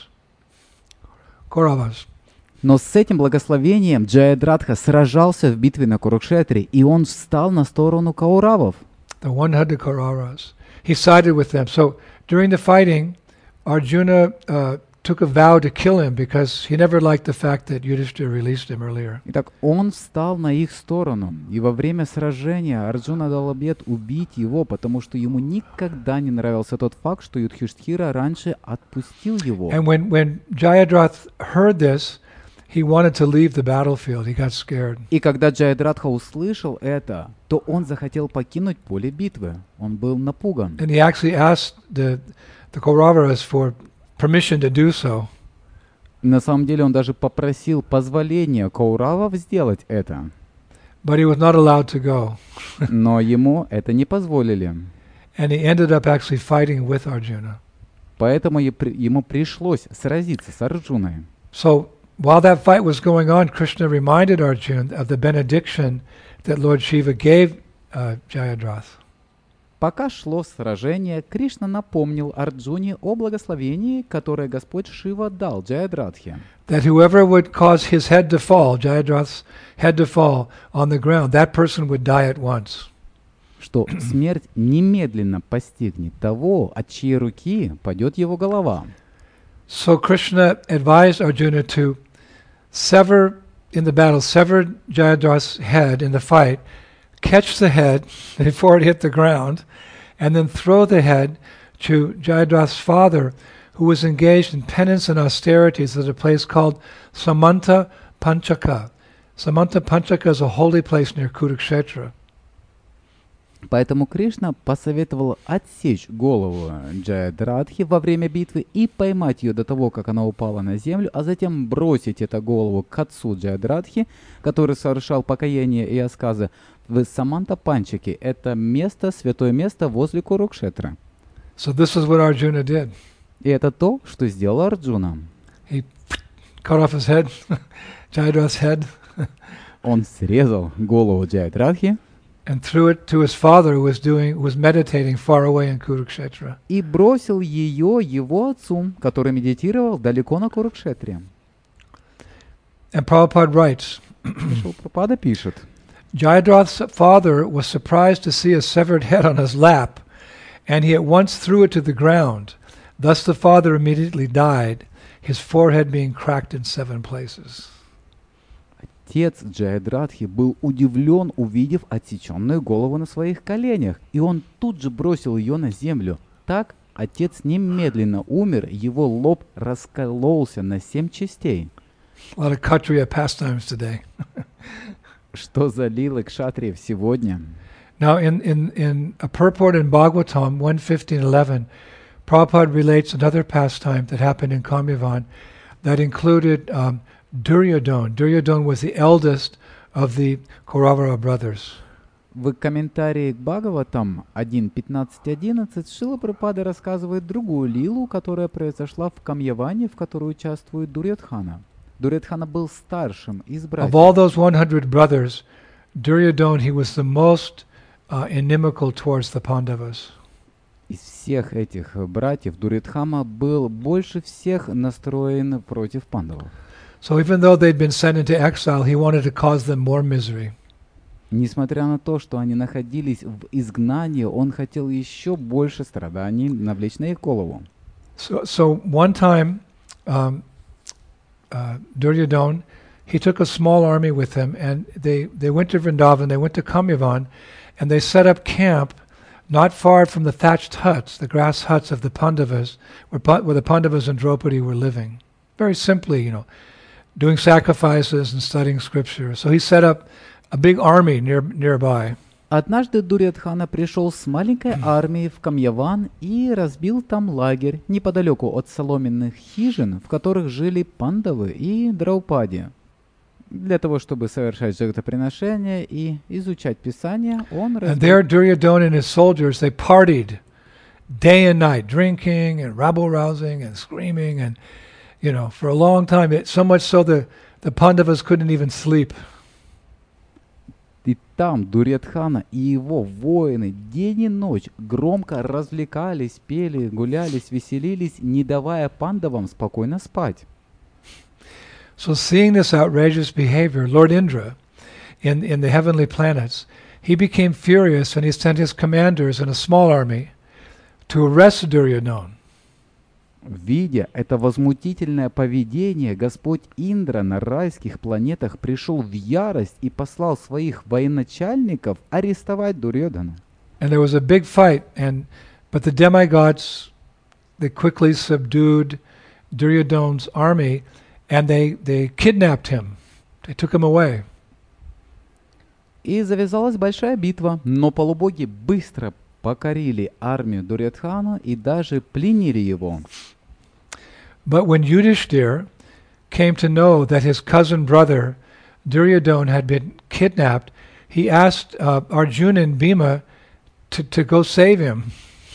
Kauravas. Но с этим благословением Джаядратха сражался в битве на Курукшетре, и он встал на сторону Кауравов. The one-hundred Kauravas. He sided with them. So during the fighting, Arjuna uh, took a vow to kill him because he never liked the fact that Yudhishthira released him earlier. Итак, он встал на их сторону, и во время сражения Арджуна дал обет убить его, потому что ему никогда не нравился тот факт, что Юдхиштхира раньше отпустил его. And when, when Jayadrath heard this, he wanted to leave the battlefield. He got scared. И когда Джаядратха услышал это, то он захотел покинуть поле битвы. Он был напуган. And he actually asked the, the Kauravas for permission to do so. На самом деле он даже попросил позволения Кауравов сделать это. But he was not allowed to go. Но ему это не позволили. And he ended up actually fighting with Arjuna. Поэтому ему пришлось сразиться с Арджуной. So while that fight was going on, Krishna reminded Arjuna of the benediction that Lord Shiva gave uh, Jayadrath. Пока шло сражение, Кришна напомнил Арджуне о благословении, которое Господь Шива дал Джаядратхе. That whoever would cause his head to fall, Jayadrath's head to fall on the ground, that person would die at once. Что смерть немедленно постигнет того, от чьей руки падет его голова. So Krishna advised Arjuna to sever in the battle, sever Jayadrath's head in the fight, catch the head before it hit the ground, and then throw the head to Jayadrath's father, who was engaged in penance and austerities at a place called Samanta Panchaka. Samanta Panchaka is a holy place near Kurukshetra. Поэтому Кришна посоветовал отсечь голову Джаядратхи во время битвы и поймать ее до того, как она упала на землю, а затем бросить эту голову к отцу Джаядратхи, который совершал покаяние и асказы в Саманта-Панчаке. Это место, святое место возле Курукшетры. So this is what Arjuna did. И это то, что сделал Арджуна. He cut off his head, Jayadrath's head, Он срезал голову Джаядратхи and threw it to his father, who was doing, who was meditating far away in Kurukshetra. и бросил ее его отцу, который медитировал далеко на Курукшетре. And Prabhupada writes, Шрила Прабхупада пишет: Jayadrath's father was surprised to see a severed head on his lap, and he at once threw it to the ground. Thus the father immediately died, his forehead being cracked in seven places. Отец Джаядратхи был удивлен, увидев отсеченную голову на своих коленях, и он тут же бросил ее на землю. Так отец немедленно умер, его лоб раскололся на семь частей. A lot of Kshatriya pastimes today. Что за лилы кшатриев сегодня? Now in, in, in a purport in Bhagavatam one fifteen eleven, Prabhupada relates another pastime that happened in Kamyavan that included um, Duryodhana. Duryodhana was the eldest of the Kauravara brothers. В комментарии к Бхагаватам один пятнадцать одиннадцать Шрила Прабхупада рассказывает другую лилу, которая произошла в Камьяване, в которой участвует Дурьодхана. Дурьодхана был старшим из братьев. Of all those one hundred brothers, Duryodhana, he was the most uh, inimical towards the Pandavas. Из всех этих братьев Дурьодхана был больше всех настроен против пандавов. So even though they'd been sent into exile, he wanted to cause them more misery. Несмотря на то, что они находились в изгнании, он хотел еще больше страданий навлечь на их голову. So, so one time, um, uh, Duryodhana, he took a small army with him, and they, they went to Vrindavan, they went to Kamyavan, and they set up camp not far from the thatched huts, the grass huts of the Pandavas, where, where the Pandavas and Draupadi were living. Very simply, you know, doing sacrifices and studying scripture. So he set up a big army near, nearby. Однажды Дурьодхана пришел с маленькой армией в Камьяван и разбил там лагерь неподалеку от соломенных хижин, в которых жили пандавы и Драупади. Для того, чтобы совершать жертвоприношения и изучать Писание, он разбил... And there Duryodhana and his soldiers, they partied day and night, drinking and rabble-rousing and screaming and, you know, for a long time, it, so much so the, the Pandavas couldn't even sleep. И там Дурьодхана и его воины день и ночь громко развлекались, пели, гулялись, веселились, не давая пандавам спокойно спать. So seeing this outrageous behavior, Lord Indra, in, in the heavenly planets, he became furious and he sent his commanders in a small army to arrest Duryodhana. Видя это возмутительное поведение, Господь Индра на райских планетах пришел в ярость и послал своих военачальников арестовать Дурьодхану. And there was a big fight, and but the demigods, they quickly subdued Duryodhana's army, and they, they kidnapped him. They took him away. И завязалась большая битва, но полубоги быстро покорили армию Дурьодхана и даже пленили его. But when Yudhishthir came to know that his cousin brother Duryodhana had been kidnapped, he asked uh, Arjuna and Bhima to, to go save him.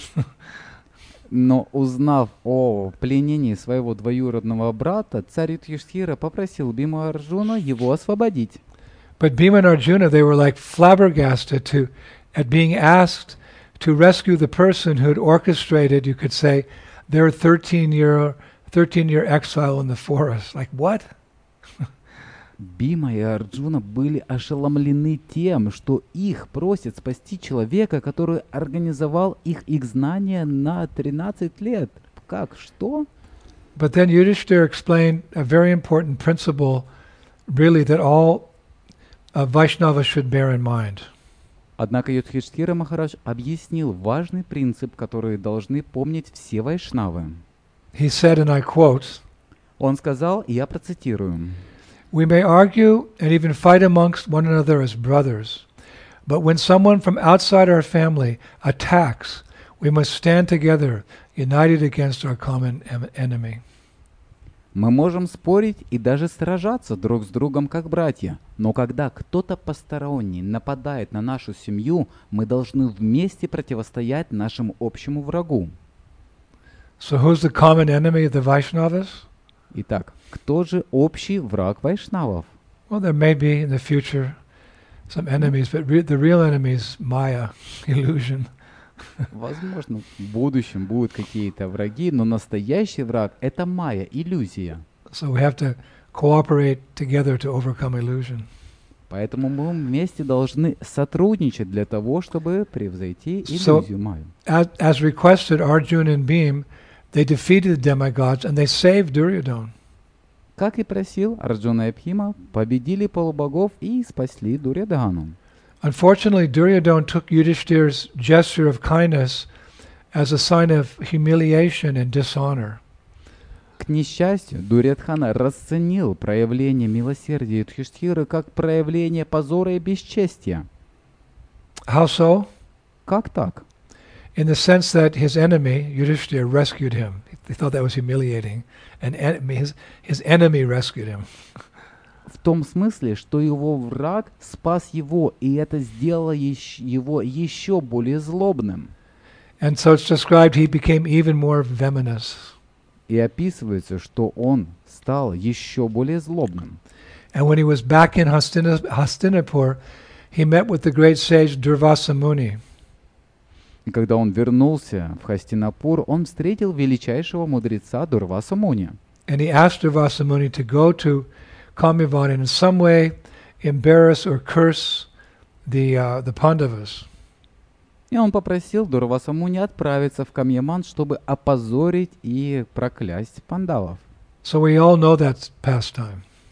Но узнав о пленении своего двоюродного брата, царь Юдхиштхира попросил Бхиму и Арджуну его освободить. But Bhima and Arjuna, they were like flabbergasted to, at being asked to rescue the person who had orchestrated, you could say, their thirteen-year thirteen-year exile in the forest. Like, what? Бхима и Арджуна были ошеломлены тем, что их просят спасти человека, который организовал их изгнание на тринадцать лет. Как? Что? But then Yudhishthira explained a very important principle, really, that all uh, Vaishnavas should bear in mind. Однако Юдхиштхира Махарадж объяснил важный принцип, который должны помнить все вайшнавы. He said, and I quote, Он сказал, и я процитирую, "We may argue and even fight amongst one another as brothers, but when someone from outside our family attacks, we must stand together, united against our common em- enemy." мы можем спорить и даже сражаться друг с другом как братья, но когда кто-то посторонний нападает на нашу семью, мы должны вместе противостоять нашему общему врагу. So who's the common enemy of the Vaishnavas? Итак, кто же общий враг вайшнавов? Well, there may be in the future some enemies, but re- the real enemy is Maya, illusion. Возможно, в будущем будут какие-то враги, но настоящий враг — это майя, иллюзия. So we have to cooperate together to overcome illusion. Поэтому мы вместе должны сотрудничать для того, чтобы превзойти So, иллюзию майю. as, as requested, Arjuna and Bhima, they defeated the demigods and they saved Duryodhana. Как и просил, Арджуна и Бхима победили полубогов и спасли Дурьодхану. Unfortunately, Duryodhana took Yudhishthir's gesture of kindness as a sign of humiliation and dishonor. К несчастью, Дурьодхана расценил проявление милосердия Юдхиштхиры как проявление позора и бесчестия. How so? Как так? In the sense that his enemy, Yudhishthir, rescued him. They thought that was humiliating. And en- his, his enemy rescued him. В том смысле, что его враг спас его, и это сделало ещ- его еще более злобным. And so it's described he became even more venomous. И описывается, что он стал еще более злобным. And when he was back in Hastina- Hastinapur, he met with the great sage Durvasa Muni. И когда он вернулся в Хастинапур, он встретил величайшего мудреца Дурваса Муни. And he asked Durvasa Muni to go to Kamyavan and in some way embarrass or curse the, uh, the Pandavas. И он попросил Дурваса Муни отправиться в Камьяман, чтобы опозорить и проклясть пандавов. So we all know that pastime.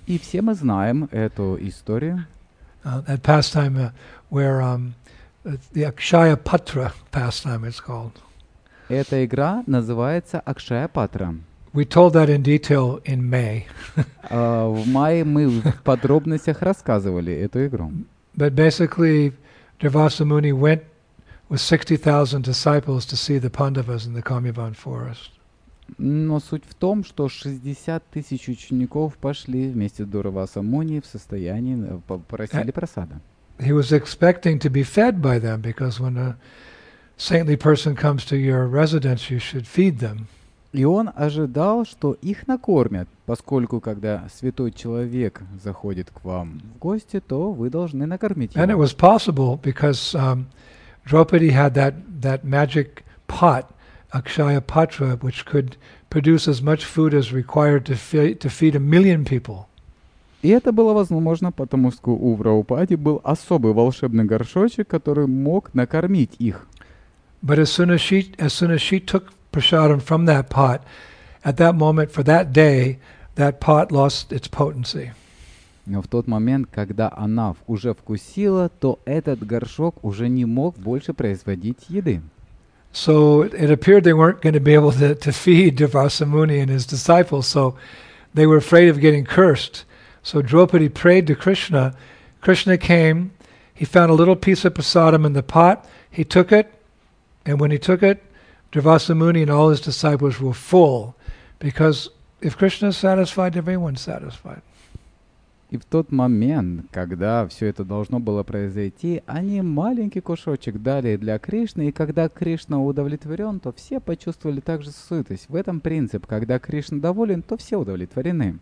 И все мы знаем эту историю. Uh, that pastime uh, where um, the Akshaya Patra pastime is called. Эта игра называется Акшая Патра. We told that in detail in May. А, В мае мы в подробностях рассказывали эту игру. But basically, Durvasa Muni went with sixty thousand disciples to see the Pandavas in the Kamyavan forest. Но суть в том, что шестьдесят тысяч учеников пошли вместе с Дураваса Муни в состоянии, э, попросили просада. He was expecting to be fed by them because when a saintly person comes to your residence, you should feed them. И он ожидал, что их накормят, поскольку когда святой человек заходит к вам в гости, то вы должны накормить And it его. was possible because um, Draupadi had that, that magic pot, Akshaya Patra, which could produce as much food as required to, fe- to feed a million people. И это было возможно, потому что у Драупади был особый волшебный горшочек, который мог накормить их. But as soon as she, as soon as she took prasadam from that pot, at that moment, for that day, that pot lost its potency. Но в тот момент, когда она уже вкусила, то этот горшок уже не мог больше производить еды. So it appeared they weren't going to be able to, to feed Durvasa Muni and his disciples, so they were afraid of getting cursed. So Draupadi prayed to Krishna. Krishna came, he found a little piece of prasadam in the pot, he took it, and when he took it, Durvasa Muni and all his disciples were full, because if Krishna is satisfied, everyone's satisfied. И в тот момент, когда все это должно было произойти, они маленький кусочек дали для Кришны, и когда Кришна удовлетворен, то все почувствовали также сытость. В этом принцип, когда Кришна доволен, то все удовлетворены.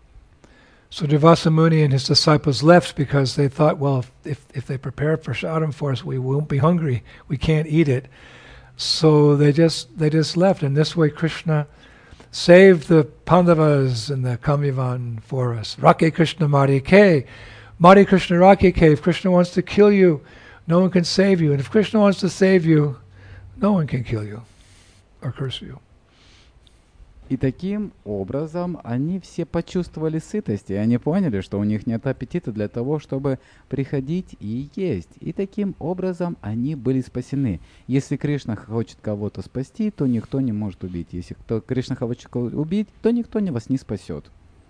So Durvasa Muni and his disciples left because they thought, well, if, if, if they prepare prasadam for us, we won't be hungry. We can't eat it. So they just they just left, and this way Krishna saved the Pandavas in the Kamyavan forest. Rake Krishna Mari Ke. Mari Krishna Rake Ke. If Krishna wants to kill you, no one can save you. And if Krishna wants to save you, no one can kill you or curse you. И таким образом они все почувствовали сытость, и они поняли, что у них нет аппетита для того, чтобы приходить и есть. И таким образом они были спасены. Если Кришна хочет кого-то спасти, то никто не может убить. Если кто, Кришна хочет кого-то убить, то никто не вас не спасет.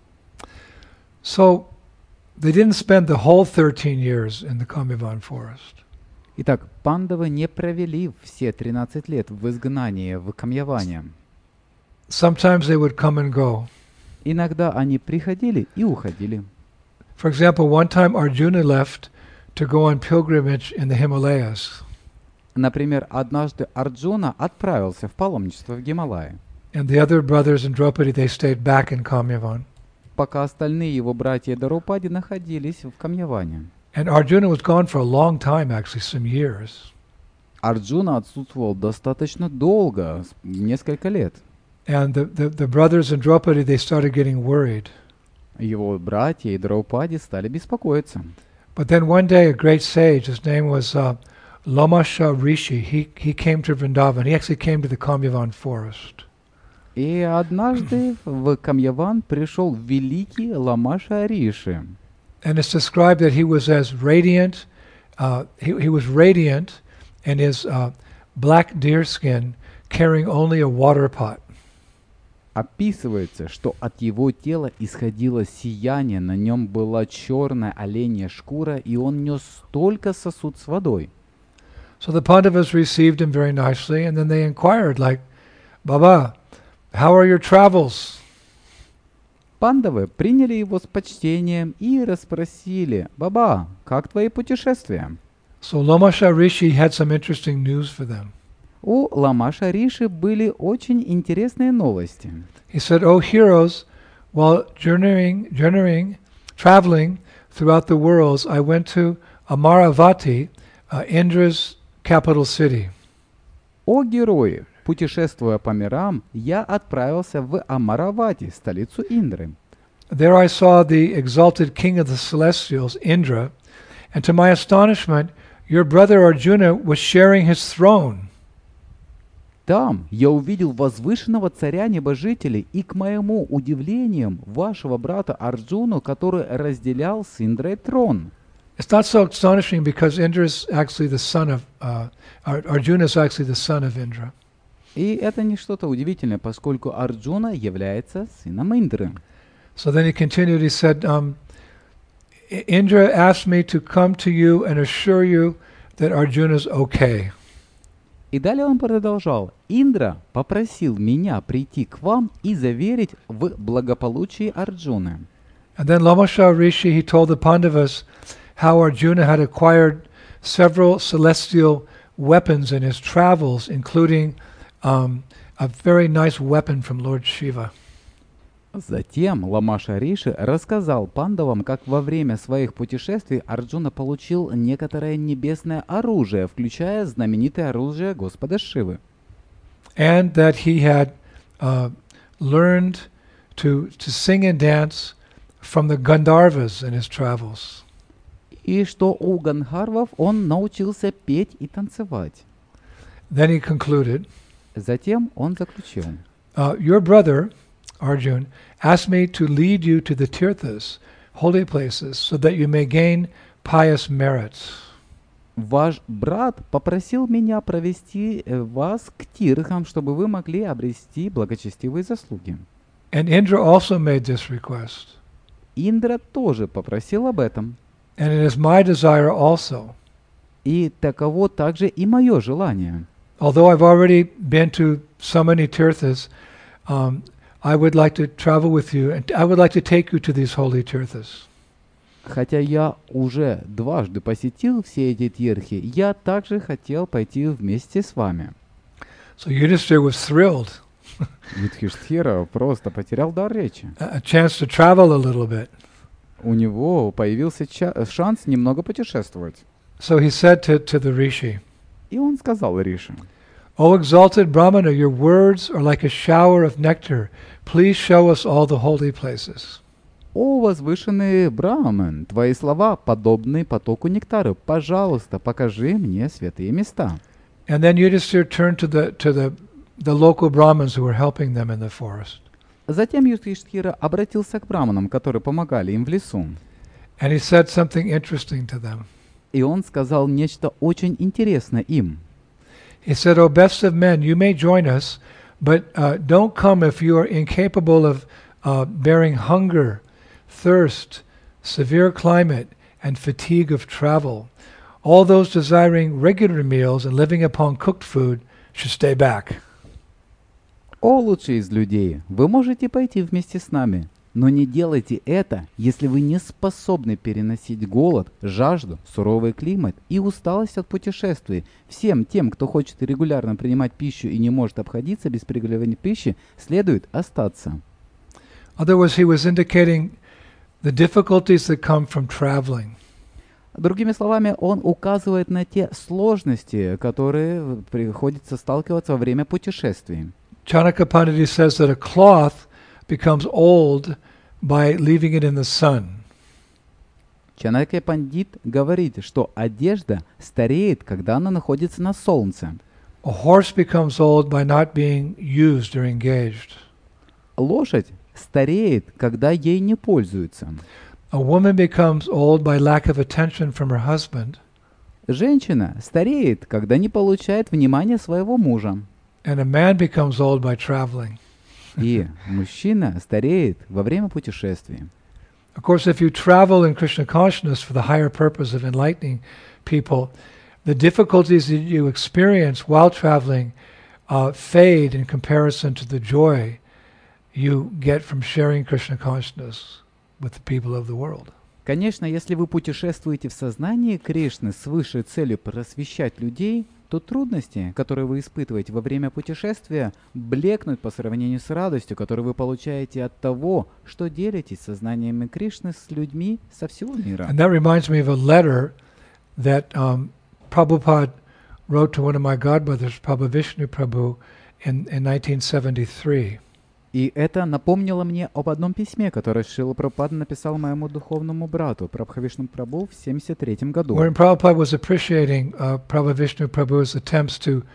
So they didn't spend the whole thirteen years in the Kamyavan forest. Итак, пандавы не провели все тринадцать лет в изгнании в Камьяване. Sometimes they would come and go. Иногда они приходили и уходили. For example, one time Arjuna left to go on pilgrimage in the Himalayas. Например, однажды Арджуна отправился в паломничество в Гималаи, And the other brothers in Draupadi, they stayed back in Kamyavan. пока остальные его братья Дарупади находились в Камьяване. And Arjuna was gone for a long time, actually, some years. Арджуна отсутствовал достаточно долго, с- несколько лет. And the, the, the brothers in Draupadi, they started getting worried. Его братья и Драупади стали беспокоиться. But then one day, a great sage, his name was uh, Lomasha Rishi, he, he came to Vrindavan. He actually came to the Kamyavan forest. И однажды в Камьяван пришел великий Ламаша Риши. And it's described that he was as radiant, uh, he, he was radiant in his uh, black deer skin, carrying only a water pot. Описывается, что от его тела исходило сияние, на нем была черная оленья шкура, и он нес только сосуд с водой. So the Pandavas received him very nicely, and then they inquired, like, Baba, how are your travels? Пандавы приняли его с почтением и расспросили: «Баба, как твои путешествия?» So Lomasha Rishi had some interesting news for them. У Ламаша Риши были очень интересные новости. He said, "O heroes, while journeying, journeying, traveling throughout the worlds, I went to Amaravati, uh, Indra's capital city. «О герои! Путешествуя по мирам, я отправился в Амаравати, столицу Индры. There I saw the exalted king of the celestials, Indra, and to my astonishment, your brother Arjuna was sharing his throne." Там я увидел возвышенного царя небожителей и, к моему удивлению, вашего брата Арджуну, который разделял с Индрой трон. It's not so astonishing because Indra is actually the son of, uh, Ar- Arjuna is actually the son of Indra. И это не что-то удивительное, поскольку Арджуна является сыном Индры. So then he continued, he said, um, I- Indra asked me to come to you and assure you that Arjuna is okay. И далее он продолжал. Индра попросил меня прийти к вам и заверить в благополучии Арджуны. And then Lamasha Rishi, he told the Pandavas how Arjuna had acquired several celestial weapons in his travels, including um, a very nice weapon from Lord Shiva. Затем Ламаша Риши рассказал пандавам, как во время своих путешествий Арджуна получил некоторое небесное оружие, включая знаменитое оружие Господа Шивы. And that he had uh, learned to, to sing and dance from the Gandharvas in his travels. И что у Гандхарвов он научился петь и танцевать. Then he concluded, Затем он заключил. uh, your brother, Arjun, asked me to lead you to the tirthas, holy places, so that you may gain pious merits. Ваш брат попросил меня провести э, вас к тирхам, чтобы вы могли обрести благочестивые заслуги. And Indra also made this request. Индра тоже попросил об этом. And it is my desire also. И таково также и мое желание. Although I've already been to so many tirthas, um, I would like to travel with you, and I would like to take you to these holy tirthas. Хотя я уже дважды посетил все эти тирхи, я также хотел пойти вместе с вами. So Yudhishthira was thrilled, Юдхиштхира просто потерял дар речи. a a chance to travel a little bit. У него появился ча- шанс немного путешествовать. So he said to, to the rishi, И он сказал Риши: O exalted Brahmana, your words are like a shower of nectar. Please show us all the holy places. «О, возвышенный Браман, твои слова подобны потоку нектара. Пожалуйста, покажи мне святые места». And then Yudhishthira turned to the to the, the local Brahmins who were helping them in the forest. Затем Юдхиштхира обратился к браманам, которые помогали им в лесу. And he said something interesting to them. И он сказал нечто очень интересное им. He said, O best of men, you may join us, but uh, don't come if you are incapable of uh, bearing hunger, thirst, severe climate, and fatigue of travel. All those desiring regular meals and living upon cooked food should stay back. «О, лучший из людей, вы можете пойти вместе с нами, но не делайте это, если вы не способны переносить голод, жажду, суровый климат и усталость от путешествий. Всем тем, кто хочет регулярно принимать пищу и не может обходиться без приготовления пищи, следует остаться». In other words, he was indicating the difficulties that come from traveling. Другими словами, он указывает на те сложности, которые приходится сталкиваться во время путешествий. Chanakya Pandita says that a cloth becomes old by leaving it in the sun. Чанакья Пандит говорит, что одежда стареет, когда она находится на солнце. A horse becomes old by not being used or engaged. Лошадь стареет, когда ей не пользуются. A woman becomes old by lack of attention from her husband. Женщина стареет, когда не получает внимания своего мужа. And a man becomes old by traveling. И мужчина стареет во время путешествий. Of course, if you travel in Krishna consciousness for the higher purpose of enlightening people, the difficulties that you experience while traveling uh, fade in comparison to the joy you get from sharing Krishna consciousness with the people of the world. Конечно, если вы путешествуете в сознании Кришны с высшей целью просвещать людей, то трудности, которые вы испытываете во время путешествия, блекнут по сравнению с радостью, которую вы получаете от того, что делитесь сознанием Кришны с людьми со всего мира. And that reminds me of a letter that um, Prabhupada wrote to one of my godbrothers, Prabhu Vishnu Prabhu, in, in nineteen seventy-three. И это напомнило мне об одном письме, которое Шрила Прабхупада написал моему духовному брату, Прабхавишну Прабху, в семьдесят третьем году. Wherein Prabhupada was appreciating uh, Prabhu Vishnu Prabhu's attempts to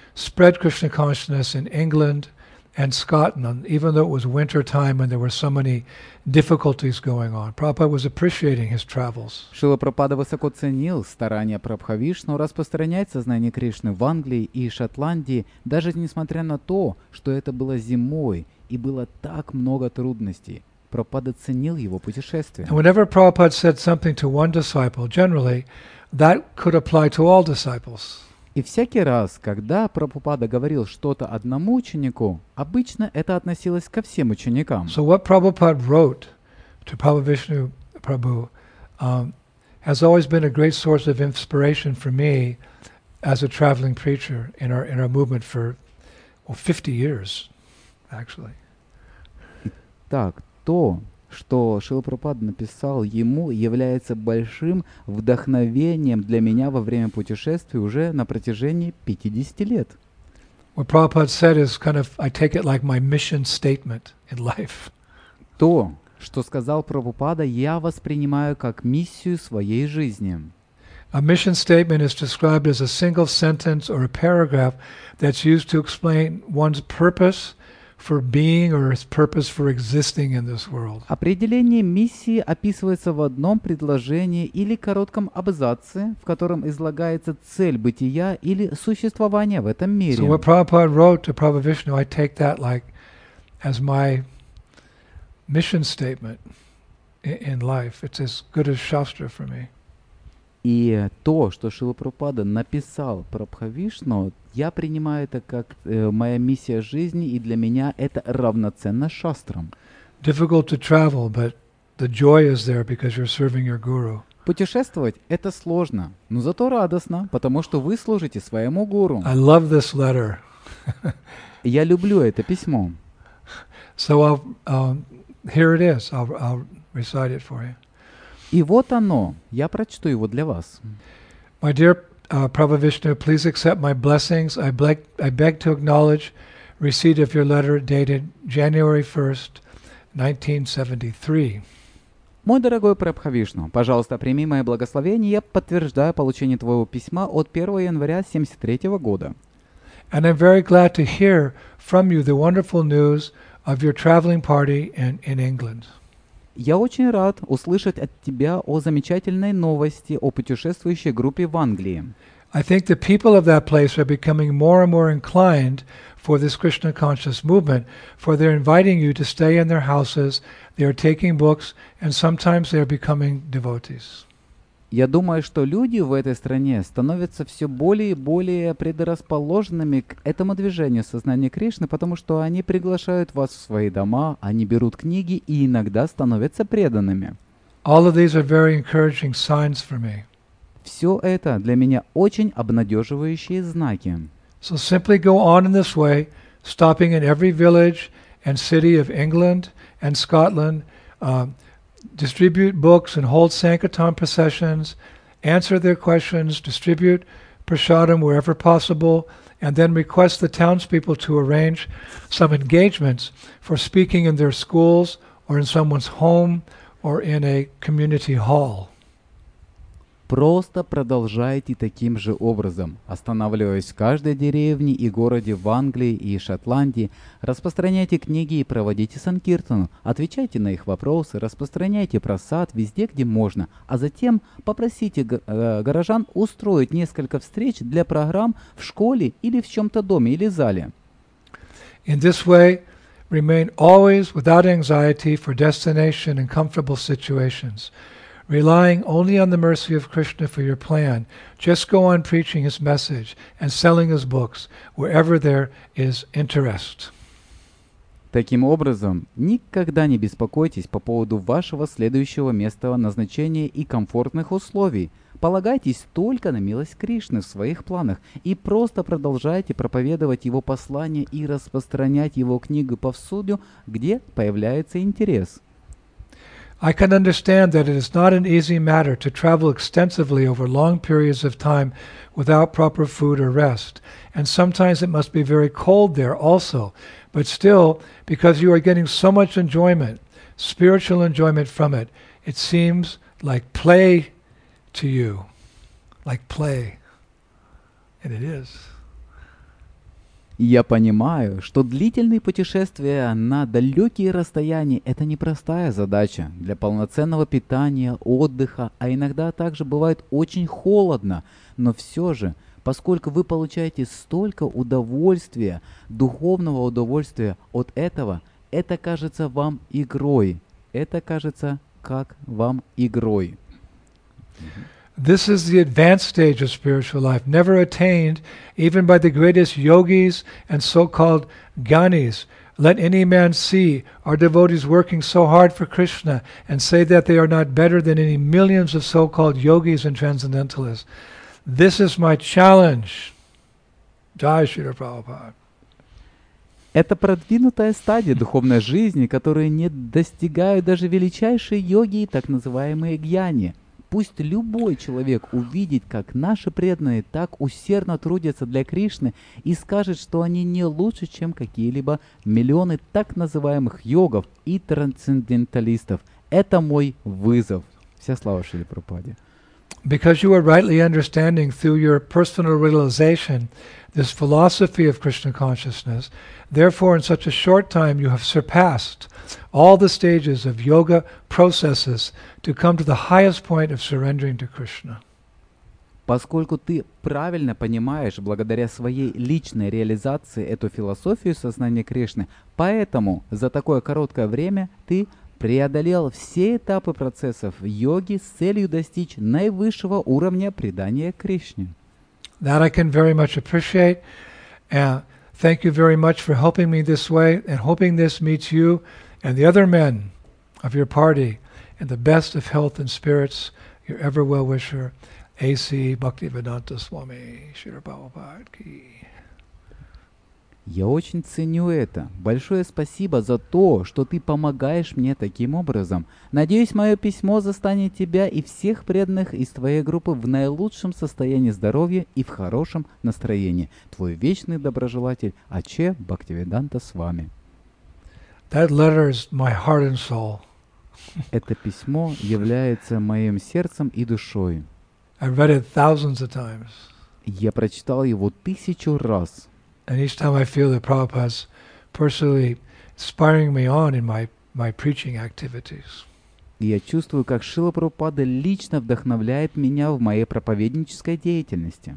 spread Krishna consciousness in England and Scotland, even though it was winter time and there were so many difficulties going on. Prabhupada was appreciating his travels. Шрила Прабхупада высоко ценил старания Прабхавишну распространять сознание Кришны в Англии и Шотландии, даже несмотря на то, что это было зимой и было так много трудностей. Прабхупада ценил его путешествия. And whenever Prabhupada said something to one disciple, generally that could apply to all disciples. И всякий раз, когда Прабхупада говорил что-то одному ученику, обычно это относилось ко всем ученикам. So what Prabhupada wrote to Prabhavishnu Prabhu um, has always been a great source of inspiration for me as a traveling preacher in our in our movement for well, fifty years, actually. Так, то, что Шрила Прабхупада написал ему, является большим вдохновением для меня во время путешествий уже на протяжении пятидесяти лет. What Prabhupada said is kind of, I take it like my mission statement in life. То, что сказал Прабхупада, я воспринимаю как миссию своей жизни. A mission statement is described as a single sentence or a paragraph that's used to explain one's purpose for being or its purpose for existing in this world. Определение миссии описывается в одном предложении или коротком абзаце, в котором излагается цель бытия или существования в этом мире. So what Prabhupada wrote to Prabhavishnu, I take that like as my mission statement in, in life. It's as good as Shastra for me. И то, что Шрила Прабхупада написал Прабхавишну, я принимаю это как э, моя миссия жизни, и для меня это равноценно шастрам. Difficult to travel, but the joy is there because you're serving your guru. Путешествовать — это сложно, но зато радостно, потому что вы служите своему гуру. I love this letter. Я люблю это письмо. So I'll, um, here it is. I'll, I'll recite it for you. И вот оно. Я прочту его для вас. My dear uh, Prabhavishnu, please accept my blessings. I beg, I beg to acknowledge receipt of your letter dated January first, nineteen seventy-three. Мой дорогой Прабхавишну, пожалуйста, прими мои благословения. Я подтверждаю получение твоего письма от первого января семьдесят третьего года. And I'm very glad to hear from you the wonderful news of your traveling party in, in England. Я очень рад услышать от тебя о замечательной новости о путешествующей группе в Англии. I think the people of that place are becoming more and more inclined for this Krishna conscious movement, for they're inviting you to stay in their houses, they are taking books, and sometimes they are becoming devotees. Я думаю, что люди в этой стране становятся все более и более предрасположенными к этому движению сознания Кришны, потому что они приглашают вас в свои дома, они берут книги и иногда становятся преданными. All of these are very encouraging signs for me. Все это для меня очень обнадеживающие знаки. So simply go on in this way, stopping in every village and city of England and Scotland, um, distribute books and hold Sankirtan processions, answer their questions, distribute prasadam wherever possible, and then request the townspeople to arrange some engagements for speaking in their schools or in someone's home or in a community hall. Просто продолжайте таким же образом, останавливаясь в каждой деревне и городе в Англии и Шотландии, распространяйте книги и проводите санкиртану, отвечайте на их вопросы, распространяйте просад везде, где можно, а затем попросите э, горожан устроить несколько встреч для программ в школе или в чем-то доме или зале. In this way, remain always without anxiety for destination and comfortable situations. Relying only on the mercy of Krishna for your plan, just go on preaching his message and selling his books wherever there is interest. Таким образом, никогда не беспокойтесь по поводу вашего следующего места назначения и комфортных условий. Полагайтесь только на милость Кришны в своих планах и просто продолжайте проповедовать его послание и распространять его книгу повсюду, где появляется интерес. I can understand that it is not an easy matter to travel extensively over long periods of time without proper food or rest, and sometimes it must be very cold there also, but still, because you are getting so much enjoyment, spiritual enjoyment from it, it seems like play to you, like play, and it is. И я понимаю, что длительные путешествия на далекие расстояния – это непростая задача для полноценного питания, отдыха, а иногда также бывает очень холодно. Но все же, поскольку вы получаете столько удовольствия, духовного удовольствия от этого, это кажется вам игрой. Это кажется как вам игрой. This is the advanced stage of spiritual life, never attained even by the greatest yogis and so-called gyanis. Let any man see our devotees working so hard for Krishna and say that they are not better than any millions of so-called yogis and transcendentalists. This is my challenge. Jai Srila Prabhupada. Это продвинутая стадия духовной жизни, которую не достигают даже величайшие йоги и так называемые гьяни. Пусть любой человек увидит, как наши преданные так усердно трудятся для Кришны и скажет, что они не лучше, чем какие-либо миллионы так называемых йогов и трансценденталистов. Это мой вызов. Вся слава Шриле Прабхупаде. Because you are rightly understanding through your personal realization this philosophy of Krishna consciousness, therefore in such a short time you have surpassed all the stages of yoga processes to come to the highest point of surrendering to Krishna. Поскольку ты правильно понимаешь, благодаря своей личной реализации, эту философию сознания Кришны, поэтому за такое короткое время ты преодолел все этапы процессов йоги с целью достичь наивысшего уровня предания Кришне. That I can very much appreciate. And thank you very much for helping me this way and hoping this meets you and the other men of your party in the best of health and spirits. Your ever well-wisher, A C Bhaktivedanta Swami Srila Prabhupada Ki. Я очень ценю это. Большое спасибо за то, что ты помогаешь мне таким образом. Надеюсь, мое письмо застанет тебя и всех преданных из твоей группы в наилучшем состоянии здоровья и в хорошем настроении. Твой вечный доброжелатель Аче Бхактивиданта с вами. That letter is my heart and soul. Это письмо является моим сердцем и душой. I read it thousands of times. Я прочитал его тысячу раз. And each time I feel that Prabhupada's personally inspiring me on in my, my preaching activities. И я чувствую, как Шрила Прабхупада лично вдохновляет меня в моей проповеднической деятельности.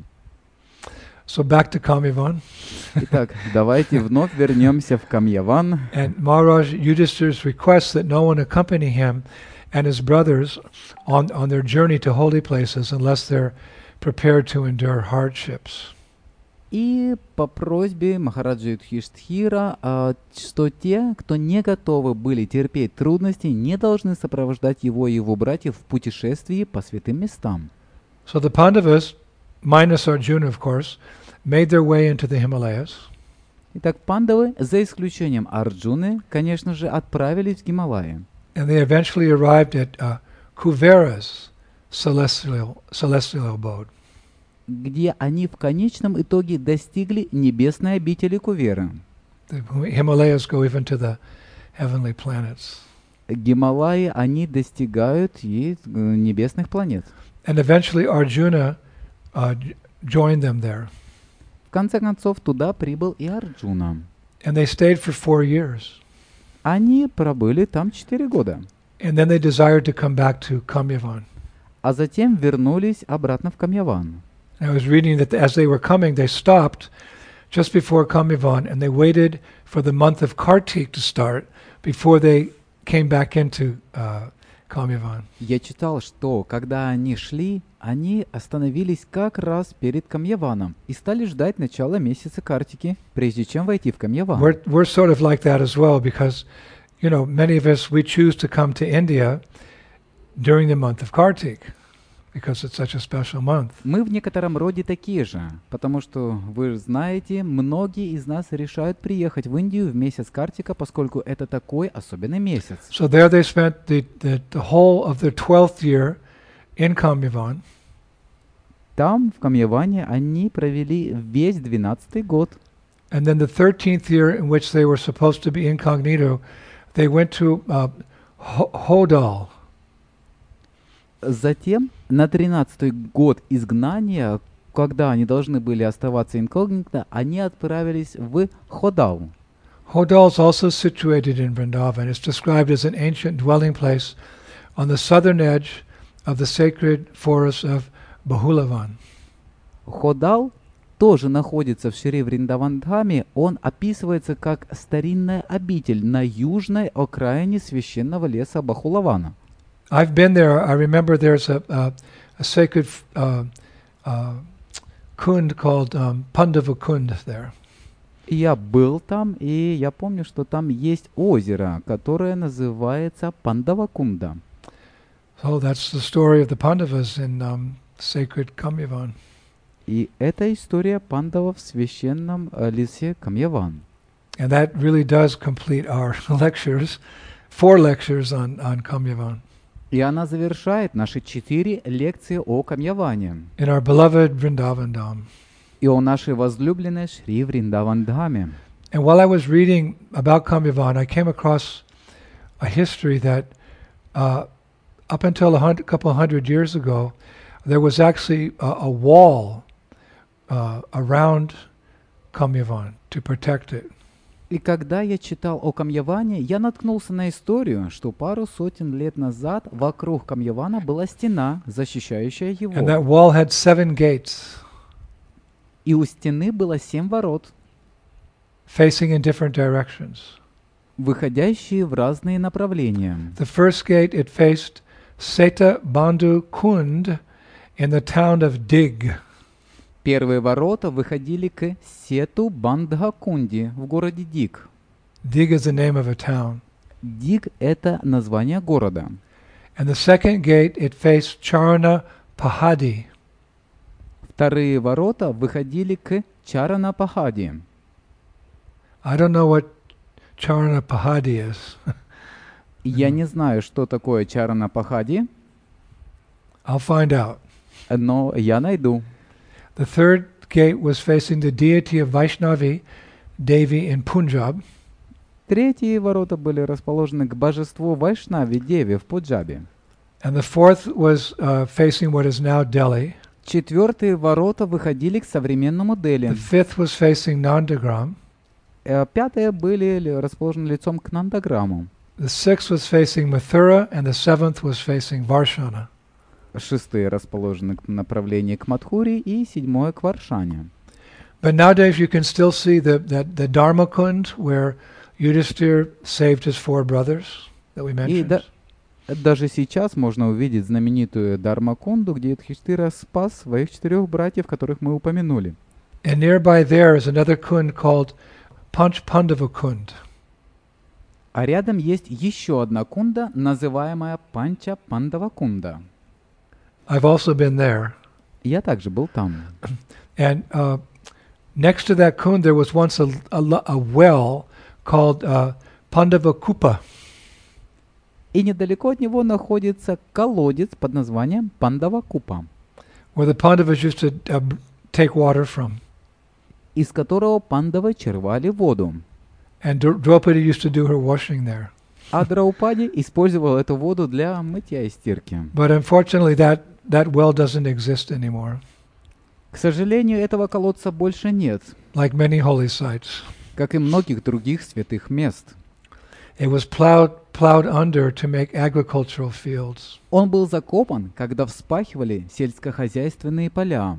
So back to Kamyavan. Итак, давайте вновь вернемся в Камьяван. And Maharaj Yudhishthira's request that no one accompany him and his brothers on, on their journey to holy places unless they're prepared to endure hardships. И по просьбе Махараджа Юдхиштхира, а, что те, кто не готовы были терпеть трудности, не должны сопровождать его и его братьев в путешествии по святым местам. So the Pandavas, minus Arjuna of course, made their way into the Himalayas. Итак, пандавы, за исключением Арджуны, конечно же, отправились в Гималаи. And they eventually arrived at uh, Kuvera's celestial, celestial abode. Где они в конечном итоге достигли небесной обители Куверы. The Himalayas go even to the heavenly planets. Гималаи, они достигают и э, небесных планет. And eventually Arjuna uh, joined them there. В конце концов, туда прибыл и Арджуна. And they stayed for four years. Они пробыли там четыре года. And then they desired to come back to Kamyavan. А затем вернулись обратно в Камьяван. I was reading that as they were coming, they stopped just before Kamyavan, and they waited for the month of Kartik to start before they came back into uh, Kamyavan. Я читал, что когда они шли, они остановились как раз перед Камьяваном и стали ждать начала месяца Картики, прежде чем войти в Камьяван. We're, we're sort of like that as well because, you know, many of us, we choose to come to India during the month of Kartik. Because it's such a special month. Мы в некотором роде такие же, потому что, вы знаете, многие из нас решают приехать в Индию в месяц Картика, поскольку это такой особенный месяц. So there they spent the, the, the whole of their twelfth year in Kamyavan. Там, в Камьяване, они провели весь двенадцатый год. And then the thirteenth year in which they were supposed to be incognito, they went to uh, Hodal. Затем, на тринадцатый год изгнания, когда они должны были оставаться инкогнито, они отправились в Ходал. Hodal is also situated in Vrindavan. It's described as an ancient dwelling place on the southern edge of the sacred forest of Bahulavan. Ходал тоже находится в Шри Вриндавандхаме. Он описывается как старинная обитель на южной окраине священного леса Бахулавана. I've been there. I remember there's a, a, a sacred uh, uh, kund called um, Pandava Kund there. Я был там, и я помню, что там есть озеро, которое называется Пандавакунда. So that's the story of the Pandavas in um, sacred Kamyavan. И это история пандавов в священном э, лесе Камьяван. And that really does complete our lectures, four lectures on, on Kamyavan. И она завершает наши четыре лекции о Камьяване In our beloved Vrindavan Dham. и о нашей возлюбленной Шри Вриндавандхаме. And while I was reading about Kamyavan, I came across a history that uh, up until a hundred, couple hundred years ago, there was actually a, a wall uh, around Kamyavan to protect it. И когда я читал о Камьяване, я наткнулся на историю, что пару сотен лет назад вокруг Камьявана была стена, защищающая And его. that wall had seven gates И у стены было семь ворот, facing in different directions. выходящие в разные направления. The first gate, it faced Seta Bandhu Kund in the town of Dig. Первые ворота выходили к Сету Бандхакунди в городе Диг. Dig is the name of a town. Диг — это название города. And the second gate, it faced Charana Pahadi. Вторые ворота выходили к Чаранапахади. I don't know what Charana Pahadi is. Я не знаю, что такое Чаранапахади, I'll find out. но я найду. The third gate was facing the deity of Vaishnavi Devi in Punjab. Третьи ворота были расположены к божеству Вайшнави Деви в Пунджабе. And the fourth was uh, facing what is now Delhi. Четвертые ворота выходили к современному Дели. The fifth was facing Nandagram. Э, Пятые были ли- расположены лицом к Нандаграму. The sixth was facing Mathura, and the seventh was facing Varshana. Шестые расположены к направлению к Мадхури и седьмое к Варшане. But nowadays you can still see the, that the Dharma Kund where Yudhishthir saved his four brothers that we И mentioned. да- даже сейчас можно увидеть знаменитую Дармакунду, где Юдхиштира спас своих четырех братьев, которых мы упомянули. And nearby there is another kund called Panch Pandava Kund. А рядом есть еще одна кунда, называемая Панча Пандавакунда. I've also been there. Я также был там. And uh, next to that kund there was once a, a, lo- a well called uh, Pandava Kupa. И недалеко от него находится колодец под названием Пандавакупа, where the Pandavas used to uh, b- take water from. из которого пандавы черпали воду. And Dra- Draupadi used to do her washing there. А Драупади использовал эту воду для мытья и стирки. But unfortunately that, that well doesn't exist anymore, К сожалению, этого колодца больше нет, like many holy sites. как и многих других святых мест. It was plowed, plowed under to make agricultural fields. Он был закопан, когда вспахивали сельскохозяйственные поля.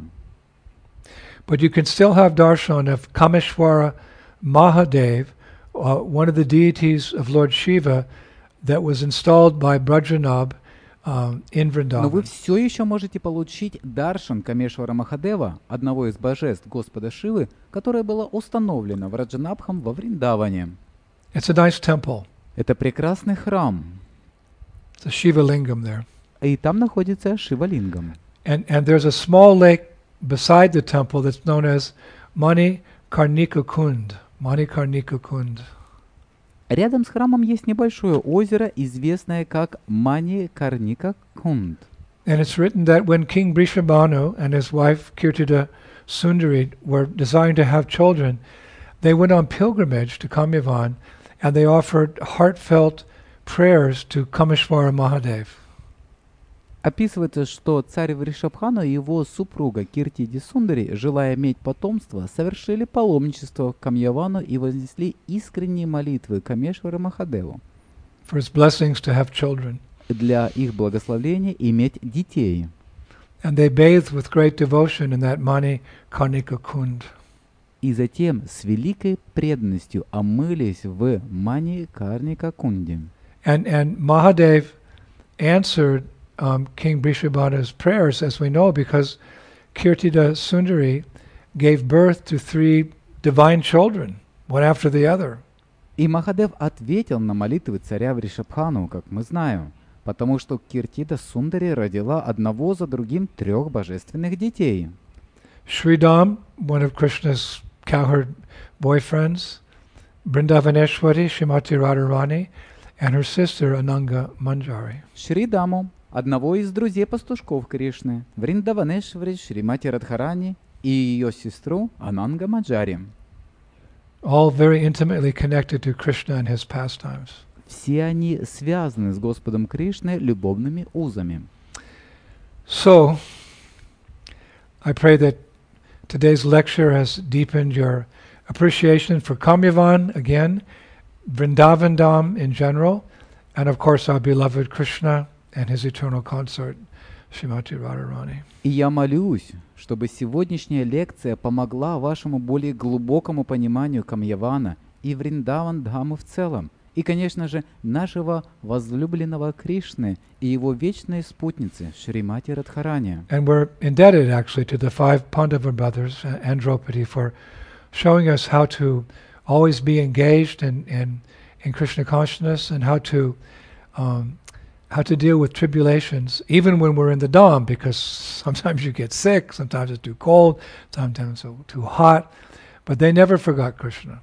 But you can still have darshan of Kameshwara Mahadev, uh, one of the deities of Lord Shiva that was installed by Brajranab um, in Но вы Vrindavan. все еще можете получить даршан Камешвара Махадева, одного из божеств Господа Шивы, которое было установлено в Раджанабхам во Вриндаване. It's a nice temple. Это прекрасный храм, It's a Shiva lingam there. и там находится Шивалингам. And, and there's a small lake beside the temple that's known as Mani Karnika Kund. Mani Karnika Kund. Рядом с храмом есть небольшое озеро, известное как Мани Карника Кунд. And it's written that when King Brishabhanu and his wife Kirtida Sundari were desiring to have children, they went on pilgrimage to Kamyavan and they offered heartfelt prayers to Kameshwara Mahadev. Описывается, что царь Вришабхану и его супруга Киртиди Сундари, желая иметь потомство, совершили паломничество к Камьявану и вознесли искренние молитвы Камешвара Махадеву for his blessings to have children. для их благословения иметь детей. And they bathed with great devotion in that Mani Karnika Kund. И затем с великой преданностью омылись в Мани Карника Кунде. And, and Mahadev answered um, King Brishabhana's prayers, as we know, because Kirtida Sundari gave birth to three divine children, one after the other. И Махадев ответил на молитвы царя Вришабхану, как мы знаем, потому что Киртида Сундари родила одного за другим трех божественных детей. Sridham, one of Krishna's cowherd boyfriends, Vrindavaneshwari, Shrimati Radharani, and her sister Ananga Manjari. Шридаму, одного из друзей пастушков Кришны, Вриндаванешвари, Шримати Радхарани и ее сестру Ананга Маджари. All very intimately connected to Krishna and his pastimes. Все они связаны с Господом Кришной любовными узами. So, I pray that today's lecture has deepened your appreciation for Kamyavan again, Vrindavan Dham in general, and of course our beloved Krishna and his eternal consort, Srimati Radharani. И я молюсь, чтобы сегодняшняя лекция помогла вашему более глубокому пониманию Камьявана и Вриндаван Дхамы в целом, и, конечно же, нашего возлюбленного Кришны и его вечной спутницы Шримати Радхарани. And we're indebted actually to the five Pandava brothers and Draupadi for showing us how to always be engaged in, in, in Krishna consciousness and how to um, how to deal with tribulations, even when we're in the Dham, because sometimes you get sick, sometimes it's too cold, sometimes it's too hot, but they never forgot Krishna.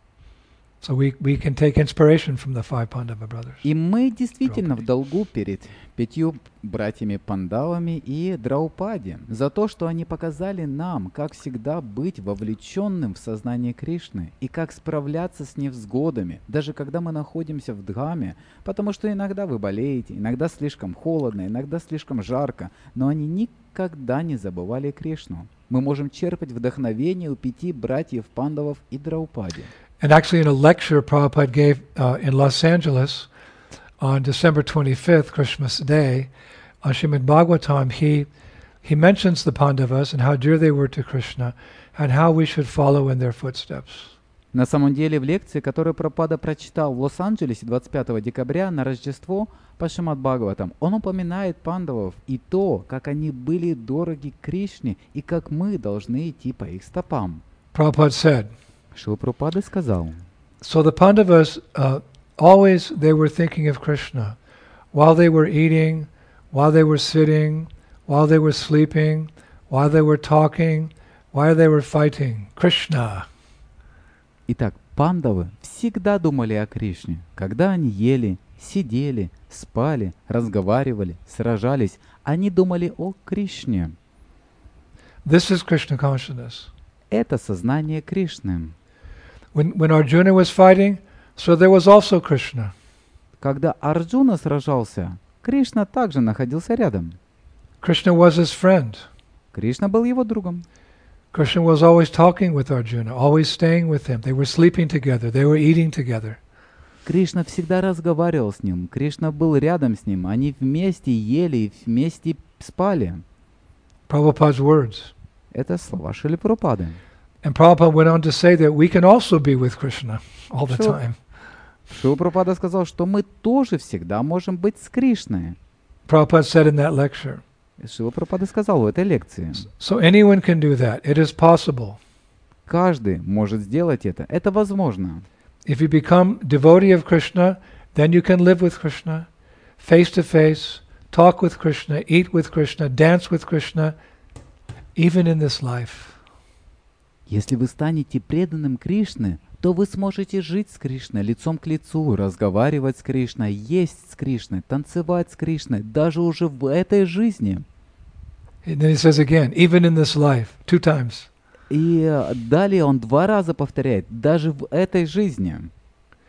So we, we can take inspiration from the five Pandava brothers. И мы действительно в долгу перед пятью братьями Пандавами и Драупади за то, что они показали нам, как всегда быть вовлеченным в сознание Кришны и как справляться с невзгодами, даже когда мы находимся в Дхаме, потому что иногда вы болеете, иногда слишком холодно, иногда слишком жарко, но они никогда не забывали Кришну. Мы можем черпать вдохновение у пяти братьев Пандавов и Драупади. And actually in a lecture Prabhupada gave uh, in Los Angeles on December twenty-fifth, Christmas Day, on Srimad Bhagavatam, he, he mentions the Pandavas and how dear they were to Krishna and how we should follow in their footsteps. На самом деле в лекции, которую Прабхупада прочитал в Лос-Анджелесе двадцать пятого декабря на Рождество по Шримад Бхагаватам, он упоминает пандавов и то, как они были дороги Кришне и как мы должны идти по их стопам. Prabhupada said, Шрила Прабхупада сказал, so the Pandavas, uh, always they were thinking of Krishna. While they were eating, while they were sitting, while they were sleeping, while they were talking, while they were fighting. Krishna. Итак, пандавы всегда думали о Кришне, когда они ели, сидели, спали, разговаривали, сражались, они думали о Кришне. This is Krishna consciousness. Это сознание Кришны. When, when Arjuna was fighting, so there was also Krishna. Когда Арджуна сражался, Кришна также находился рядом. Krishna was his friend. Кришна был его другом. Krishna was always talking with Arjuna, always staying with him. They were sleeping together. They were eating together. Кришна всегда разговаривал с ним. Кришна был рядом с ним. Они вместе ели и вместе спали. Prabhupada's words. Это слова Шрилы Прабхупады. And Prabhupada went on to say that we can also be with Krishna all the Sure. time. Шрила Прабхупада сказал, что мы тоже всегда можем быть с Кришной. Prabhupada said in that lecture. Шрила Прабхупада сказал в этой лекции. So anyone can do that. It is possible. Каждый может сделать это. Это возможно. If you become devotee of Krishna, then you can live with Krishna, face to face, talk with Krishna, eat with Krishna, dance with Krishna, even in this life. Если вы станете преданным Кришне, то вы сможете жить с Кришной лицом к лицу, разговаривать с Кришной, есть с Кришной, танцевать с Кришной, даже уже в этой жизни. And then he says again, even in this life, two times. И далее он два раза повторяет, даже в этой жизни.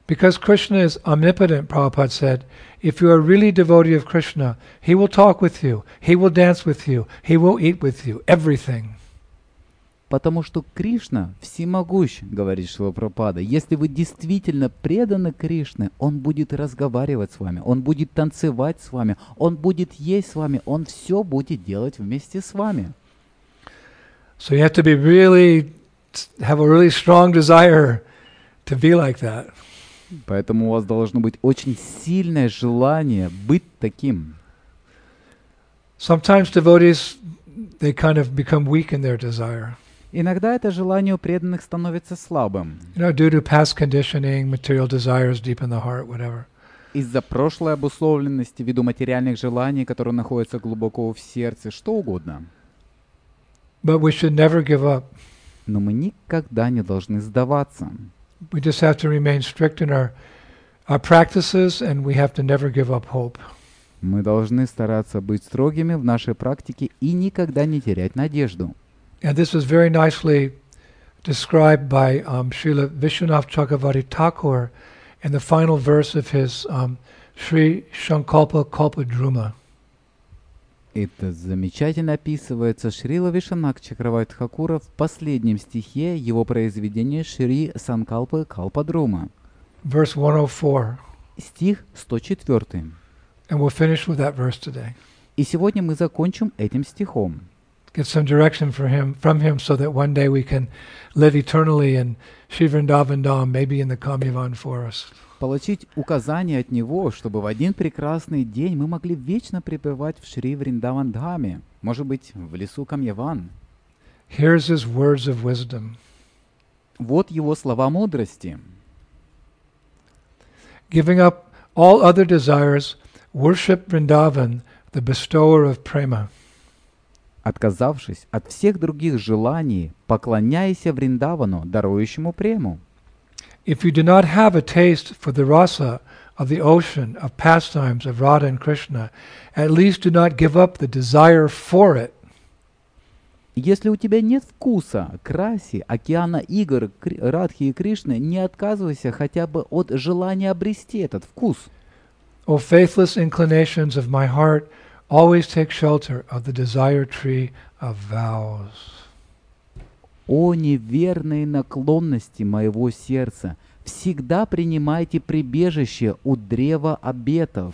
Because Krishna is omnipotent, Prabhupada said, if you are really devotee of Krishna, he will talk with you, he will dance with you, he will eat with you, everything. Потому что Кришна всемогущ, говорит Шрила Прабхупада. Если вы действительно преданы Кришне, Он будет разговаривать с вами, Он будет танцевать с вами, Он будет есть с вами, Он все будет делать вместе с вами. So you have to be really, have a really strong desire to be like that. Поэтому у вас должно быть очень сильное желание быть таким. Sometimes devotees, they kind of become weak in their desire. Иногда это желание у преданных становится слабым. You know, due to past conditioning, material desires deep in the heart, whatever. Из-за прошлой обусловленности, ввиду материальных желаний, которые находятся глубоко в сердце, что угодно. But we should never give up. Но мы никогда не должны сдаваться. We just have to remain strict in our, our practices, and we have to never give up hope. Мы должны стараться быть строгими в нашей практике и никогда не терять надежду. And this is very nicely described by um, Srila Vishwanath Chakravarti Thakur in the final verse of his um, Sri Shankalpa Kalpadruma. Это замечательно описывается Шрила Вишванатха Чакраварти Тхакура в последнем стихе его произведения Шри Санкалпы Калпадрума. Verse one oh four. Стих сто четыре. And we'll finish with that verse today. И сегодня мы закончим этим стихом. Get some direction for him, from him so that one day we can live eternally in Sri Vrindavan Dham, maybe in the Kamyavan forest. Получить указание от него, чтобы в один прекрасный день мы могли вечно пребывать в Шри Вриндаван Дхаме, может быть, в лесу Камьяван. Here's his words of wisdom. Вот его слова мудрости. Giving up all other desires, worship Vrindavan, the bestower of prema. Отказавшись от всех других желаний, поклоняйся Вриндавану, дарующему прему. If you do not have a taste for the rasa of the ocean of pastimes of Radha and Krishna, at least do not give up the desire for it. Если у тебя нет вкуса к расе океана игр Кри- Радхи и Кришны, не отказывайся хотя бы от желания обрести этот вкус. O faithless inclinations of my heart, always take shelter of the desire tree of vows. О неверные наклонности моего сердца, всегда принимайте прибежище у древа обетов.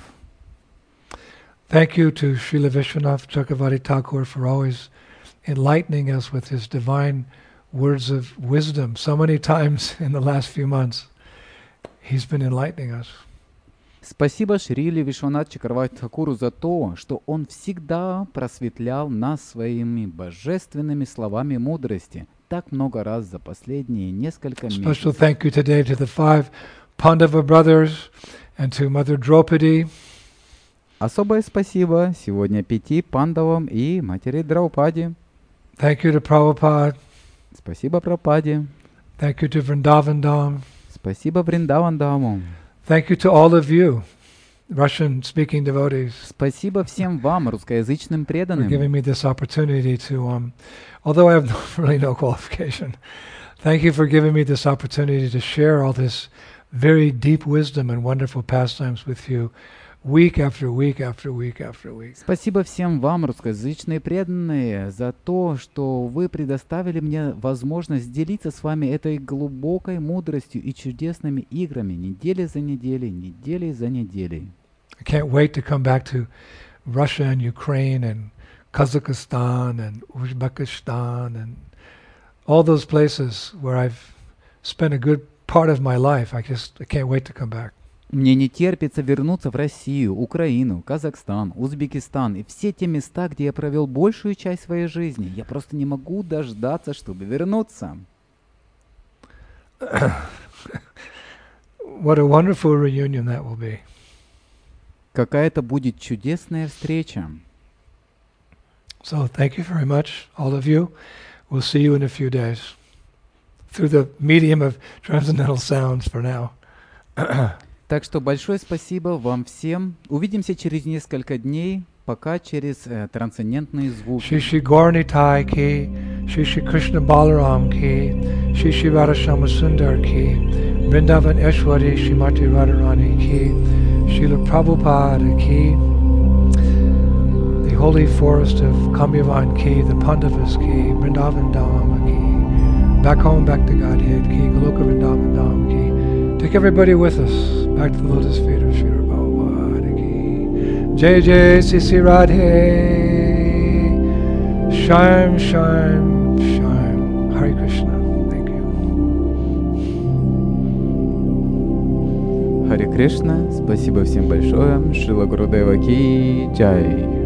Thank you to Srila Vishwanath Chakravarti Thakur for always enlightening us with his divine words of wisdom. So many times in the last few months, he's been enlightening us. Спасибо Шриле Вишванатхе Чакраварти Тхакуру за то, что он всегда просветлял нас своими божественными словами мудрости так много раз за последние несколько Special месяцев. thank you today to the five Pandava brothers and to Mother Draupadi. Особое спасибо сегодня пяти пандавам и матери Драупади. Thank you to Prabhupada. Спасибо Прабхупаде. Thank you to Vrindavan Dham. Спасибо Вриндавандаму. Thank you to all of you, Russian-speaking devotees, Спасибо всем вам, русскоязычным for преданным, giving me this opportunity to, um, although I have no, really no qualification, thank you for giving me this opportunity to share all this very deep wisdom and wonderful pastimes with you week after week after week after week. Спасибо всем вам, русскоязычные преданные, за то, что вы предоставили мне возможность делиться с вами этой глубокой мудростью и чудесными играми неделя за неделей, недели за неделей. I can't wait to come back to Russia and Ukraine and Kazakhstan and Uzbekistan and all those places where I've spent a good part of my life. I just I can't wait to come back. Мне не терпится вернуться в Россию, Украину, Казахстан, Узбекистан и все те места, где я провел большую часть своей жизни. Я просто не могу дождаться, чтобы вернуться. What a wonderful reunion that will be. Какая-то будет чудесная встреча. So thank you very much, all of you. We'll see you in a few days through the medium of transcendental sounds for now. Так что большое спасибо вам всем. Увидимся через несколько дней пока через э, трансцендентные звуки. Shri Shri Gauranitai ki, Shri Shri Krishna Balaram ki, Shri Shri Radhashama Sundar ki, Vrindavan Eshwari Srimati Radharani ki, Srila Prabhupada ki, the holy forest of Kamyavan ki, the Pandavas ki, Vrindavan Dham ki, back home, back to Godhead ki, Goloka Vrindavan Dham ki. Take everybody with us back to the lotus feet of Sri Prabhupada ki. Jai Jai Sisi Radhe, Shyam Shyam Shyam. Hare Krishna. Thank you. Харе Кришна, спасибо всем большое. Шрила Гурудева ки джай.